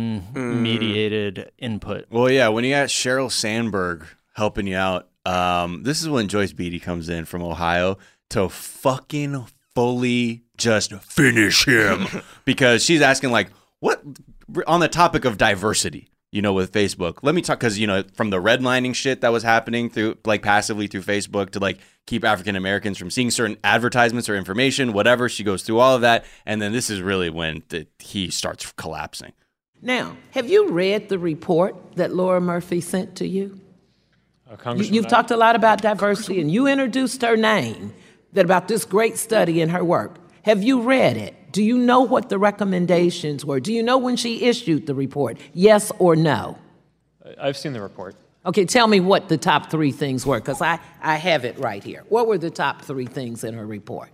unmediated input. Well, yeah, when you got Sheryl Sandberg helping you out, this is when Joyce Beatty comes in from Ohio to fucking fully just finish him because she's asking like, what on the topic of diversity, with Facebook. Let me talk because, from the redlining shit that was happening through like passively through Facebook to like keep African Americans from seeing certain advertisements or information, whatever. She goes through all of that. And then this is really when he starts collapsing. Now, have you read the report that Laura Murphy sent to you? You've talked a lot about diversity, and you introduced her name about this great study in her work. Have you read it? Do you know what the recommendations were? Do you know when she issued the report? Yes or no? I've seen the report. Okay, tell me what the top 3 things were, because I have it right here. What were the top 3 things in her report?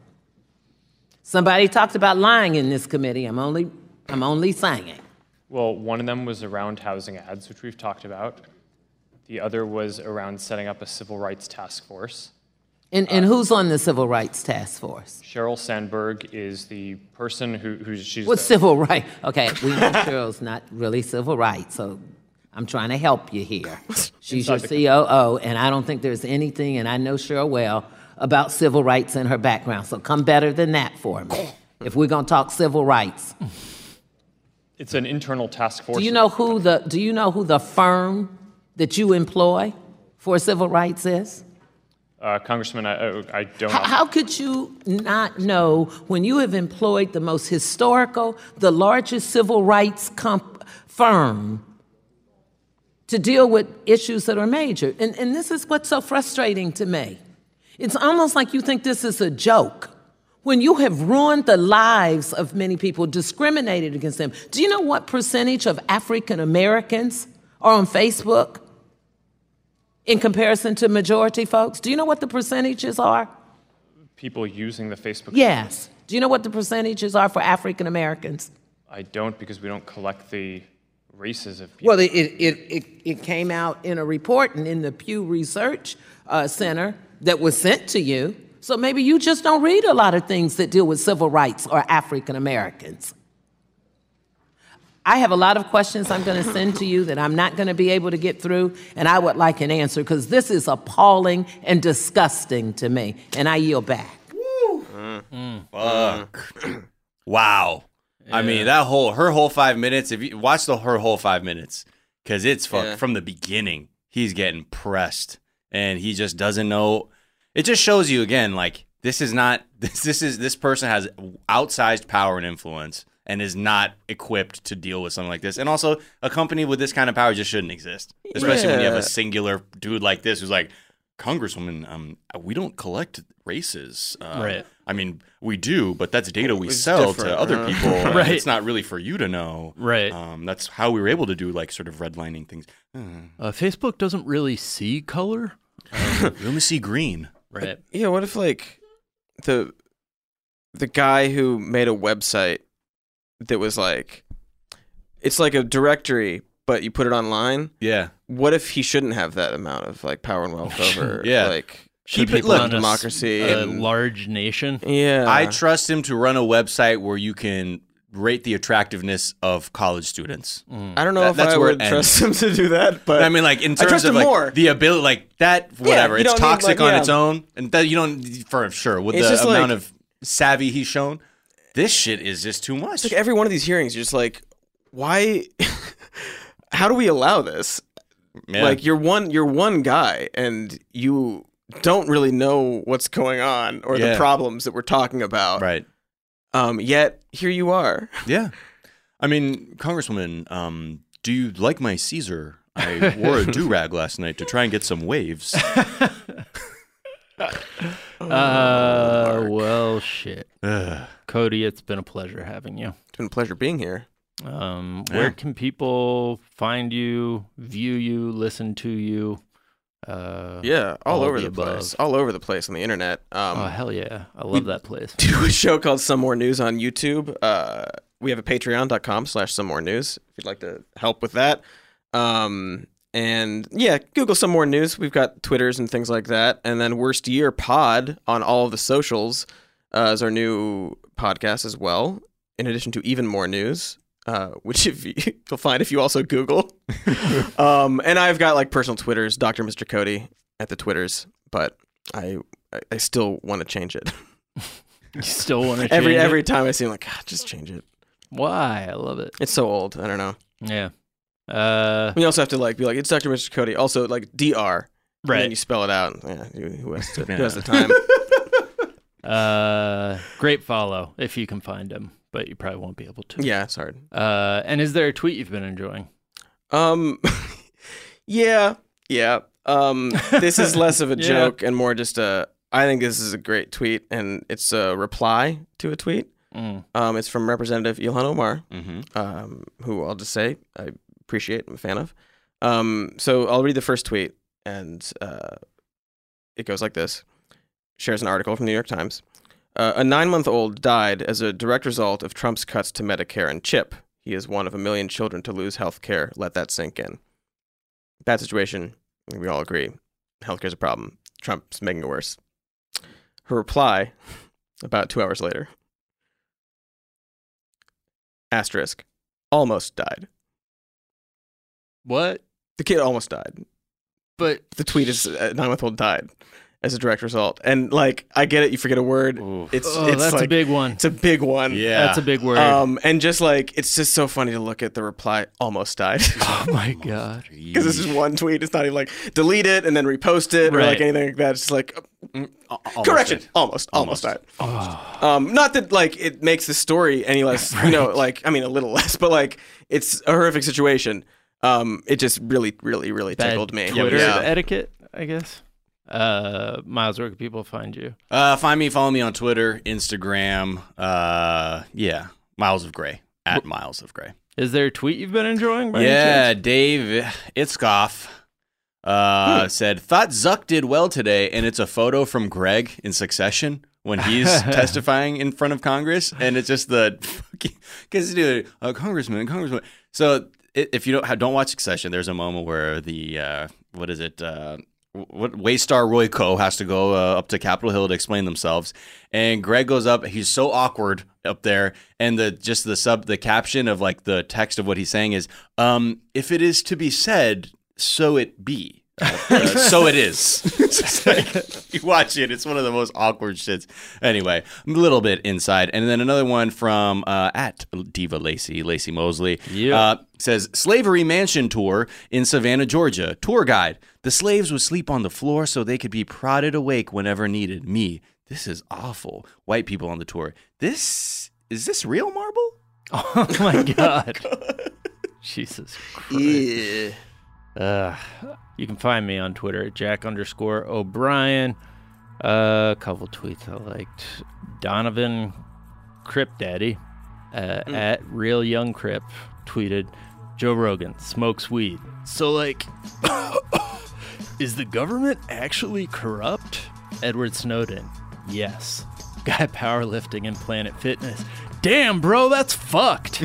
Somebody talked about lying in this committee. I'm only saying it. Well, one of them was around housing ads, which we've talked about. The other was around setting up a civil rights task force. And who's on the civil rights task force? Sheryl Sandberg is the person she's... What's civil rights? Okay, we know Cheryl's not really civil rights, so I'm trying to help you here. She's your COO, and I don't think there's anything, and I know Cheryl well, about civil rights in her background. So come better than that for me, if we're going to talk civil rights. It's an internal task force. Do you know who the firm that you employ for civil rights is? Congressman, I don't know. How could you not know when you have employed the most historical, the largest civil rights firm to deal with issues that are major? And this is what's so frustrating to me. It's almost like you think this is a joke when you have ruined the lives of many people, discriminated against them. Do you know what percentage of African Americans are on Facebook in comparison to majority folks? Do you know what the percentages are? People using the Facebook? Yes. Do you know what the percentages are for African Americans? I don't, because we don't collect the races of people. Well, it came out in a report and in the Pew Research Center that was sent to you. So maybe you just don't read a lot of things that deal with civil rights or African Americans. I have a lot of questions I'm going to send to you that I'm not going to be able to get through, and I would like an answer because this is appalling and disgusting to me. And I yield back. Fuck. Wow. Yeah. I mean, her whole 5 minutes, if you watch her whole 5 minutes, because it's from the beginning, he's getting pressed and he just doesn't know. It just shows you again, like, this person has outsized power and influence and is not equipped to deal with something like this. And also, a company with this kind of power just shouldn't exist, especially when you have a singular dude like this who's like, Congresswoman, we don't collect races. Right. I mean, we do, but that's data we sell to other people. Right. It's not really for you to know. Right. That's how we were able to do like sort of redlining things. Facebook doesn't really see color. We only see green. Right. Yeah. What if like the guy who made a website that was like, it's like a directory, but you put it online. Yeah. What if he shouldn't have that amount of like power and wealth over like keep people it in democracy, a large nation? Yeah. I trust him to run a website where you can rate the attractiveness of college students. I don't know if I would trust him to do that, but I mean, like in terms of like the ability, like that, whatever. It's toxic on its own, and that you don't for sure with the amount of savvy he's shown. This shit is just too much. It's like every one of these hearings, you're just like, why? How do we allow this? Yeah. Like you're one guy, and you don't really know what's going on or the problems that we're talking about. Right. Yet here you are. Yeah. I mean, Congresswoman, do you like my Caesar? I wore a do-rag last night to try and get some waves. Well, shit. Cody, it's been a pleasure having you. It's been a pleasure being here. Where can people find you, view you, listen to you? All over the place. All over the place on the internet. Oh, hell yeah. I love that place. Do a show called Some More News on YouTube. We have a patreon.com/somemore-news if you'd like to help with that. And yeah, Google Some More News. We've got Twitters and things like that. And then Worst Year Pod on all of the socials is our new podcast as well, in addition to Even More News, which you'll find if you also Google. And I've got like personal Twitters, Dr. Mr. Cody at the Twitters, but I still want to change it. You still want to change it? Every time I see it, I'm like, just change it. Why? I love it. It's so old. I don't know. Yeah. We also have to be like, it's Dr. Mr. Cody. Also, like DR. Right. And then you spell it out. Yeah, who has the time? Great follow if you can find him, but you probably won't be able to. Yeah, it's hard. And is there a tweet you've been enjoying? Yeah. This is less of a joke and more just I think this is a great tweet, and it's a reply to a tweet. It's from Representative Ilhan Omar, who I'll just say I appreciate, I'm a fan of. So I'll read the first tweet, and it goes like this. Shares an article from the New York Times. A 9-month-old died as a direct result of Trump's cuts to Medicare and CHIP. He is one of a million children to lose health care. Let that sink in. Bad situation. We all agree. Healthcare is a problem. Trump's making it worse. Her reply, about 2 hours later. Asterisk. Almost died. What? The kid almost died. But the tweet is 9-month-old died as a direct result. And like, I get it. You forget a word. It's that's like, a big one. It's a big one. Yeah. That's a big word. And just like, it's just so funny to look at the reply. Almost died. Oh my God. Because this is one tweet. It's not even like delete it and then repost it or like anything like that. It's just like correction. Almost died. Not that like it makes the story any less, a little less, but like it's a horrific situation. It just really, really, really tickled me. Twitter etiquette, I guess. Miles, where can people find you? Follow me on Twitter, Instagram. Miles of Gray, at Miles of Gray. Is there a tweet you've been enjoying? Dave Itzkoff said, thought Zuck did well today, and it's a photo from Greg in Succession when he's testifying in front of Congress, and it's just because Congressman. So if you don't watch Succession, there's a moment where the Waystar Royco has to go up to Capitol Hill to explain themselves, and Greg goes up. He's so awkward up there, and the caption of like the text of what he's saying is, "If it is to be said, so it be." So it is. It's like, you watch it, it's one of the most awkward shits. Anyway, a little bit inside. And then another one from at Diva Lacey Mosley. Says, Slavery Mansion Tour in Savannah, Georgia. Tour guide. The slaves would sleep on the floor so they could be prodded awake whenever needed. Me. This is awful. White people on the tour. Is this real marble? Oh my God. Jesus Christ. Yeah. You can find me on Twitter at Jack_O'Brien. A couple tweets I liked. Donovan Crip Daddy at Real Young Crip tweeted, Joe Rogan smokes weed. So like, is the government actually corrupt? Edward Snowden. Yes. Guy powerlifting and Planet Fitness. Damn, bro, that's fucked.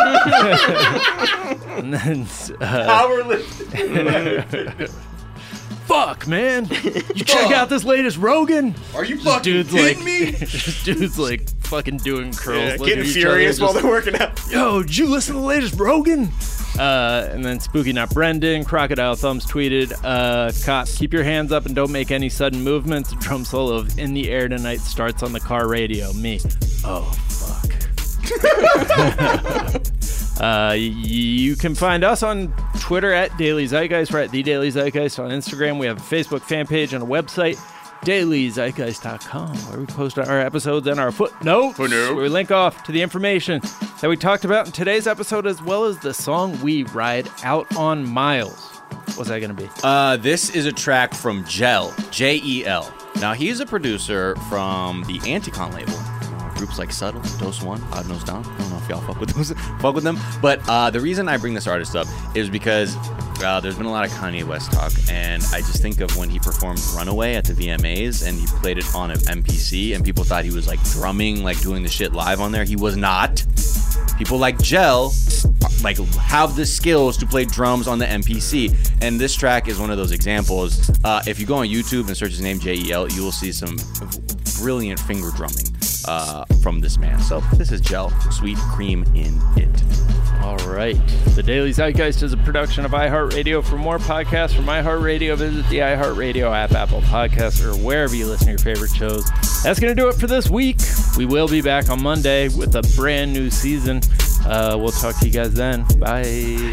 And then powerlifting. Fuck, man. You check out this latest Rogan. Are you fucking kidding me? This dude's like fucking doing curls. Getting furious while they're working out. Yo, did you listen to the latest Rogan? And then Spooky Not Brendan, Crocodile Thumbs tweeted, Cop, keep your hands up and don't make any sudden movements. Drum solo of In the Air Tonight starts on the car radio. Me. Oh, fuck. You can find us on Twitter at Daily Zeitgeist. We're at The Daily Zeitgeist on Instagram. We have a Facebook fan page and a website, dailyzeitgeist.com, where we post our episodes and our footnotes. Where we link off to the information that we talked about in today's episode, as well as the song we ride out on Miles. What's that going to be? This is a track from Jel, J-E-L. Now, he's a producer from the Anticon label. Groups like Subtle, Dose One, Odd Nose Down. I don't know if y'all fuck with them. But the reason I bring this artist up is because there's been a lot of Kanye West talk, and I just think of when he performed Runaway at the VMAs, and he played it on an MPC, and people thought he was like drumming, like doing the shit live on there. He was not. People like Jel like have the skills to play drums on the MPC, and this track is one of those examples. If you go on YouTube and search his name, J-E-L, you will see some brilliant finger drumming from this man. So this is Jel, Sweet Cream in It. All right. The Daily Zeitgeist is a production of iHeartRadio. For more podcasts from iHeartRadio, visit the iHeartRadio app, Apple Podcasts, or wherever you listen to your favorite shows. That's going to do it for this week. We will be back on Monday with a brand new season. We'll talk to you guys then. Bye.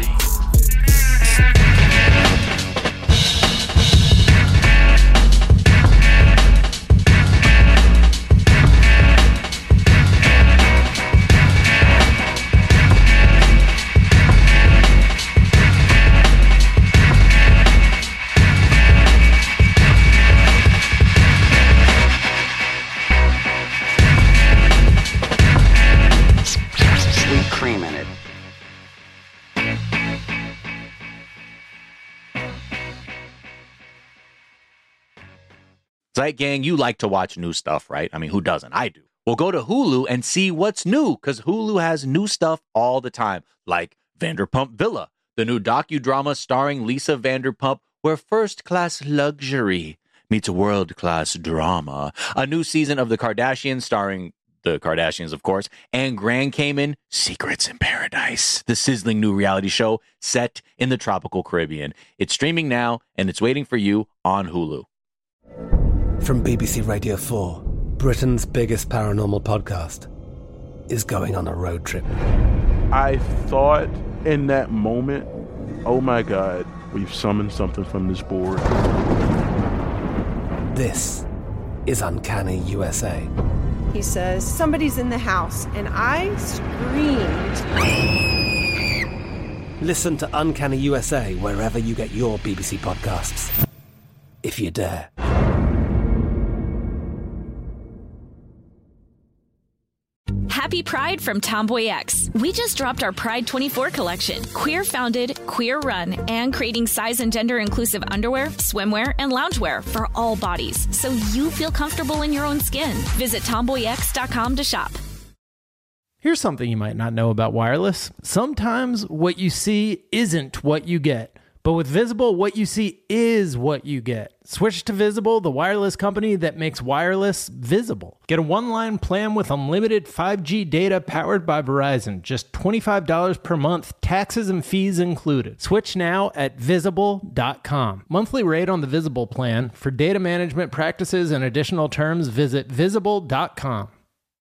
Zeit Gang, you like to watch new stuff, right? I mean, who doesn't? I do. Well, go to Hulu and see what's new, because Hulu has new stuff all the time, like Vanderpump Villa, the new docudrama starring Lisa Vanderpump, where first-class luxury meets world-class drama. A new season of The Kardashians starring the Kardashians, of course, and Grand Cayman, Secrets in Paradise, the sizzling new reality show set in the tropical Caribbean. It's streaming now, and it's waiting for you on Hulu. From BBC Radio 4, Britain's biggest paranormal podcast is going on a road trip. I thought in that moment, oh my God, we've summoned something from this board. This is Uncanny USA. He says, somebody's in the house, and I screamed. Listen to Uncanny USA wherever you get your BBC podcasts, if you dare. Happy Pride from Tomboy X. We just dropped our Pride 24 collection. Queer founded, queer run, and creating size and gender inclusive underwear, swimwear, and loungewear for all bodies, so you feel comfortable in your own skin. Visit tomboyx.com to shop. Here's something you might not know about wireless. Sometimes what you see isn't what you get. But with Visible, what you see is what you get. Switch to Visible, the wireless company that makes wireless visible. Get a one-line plan with unlimited 5G data powered by Verizon. Just $25 per month, taxes and fees included. Switch now at Visible.com. Monthly rate on the Visible plan. For data management practices and additional terms, visit Visible.com.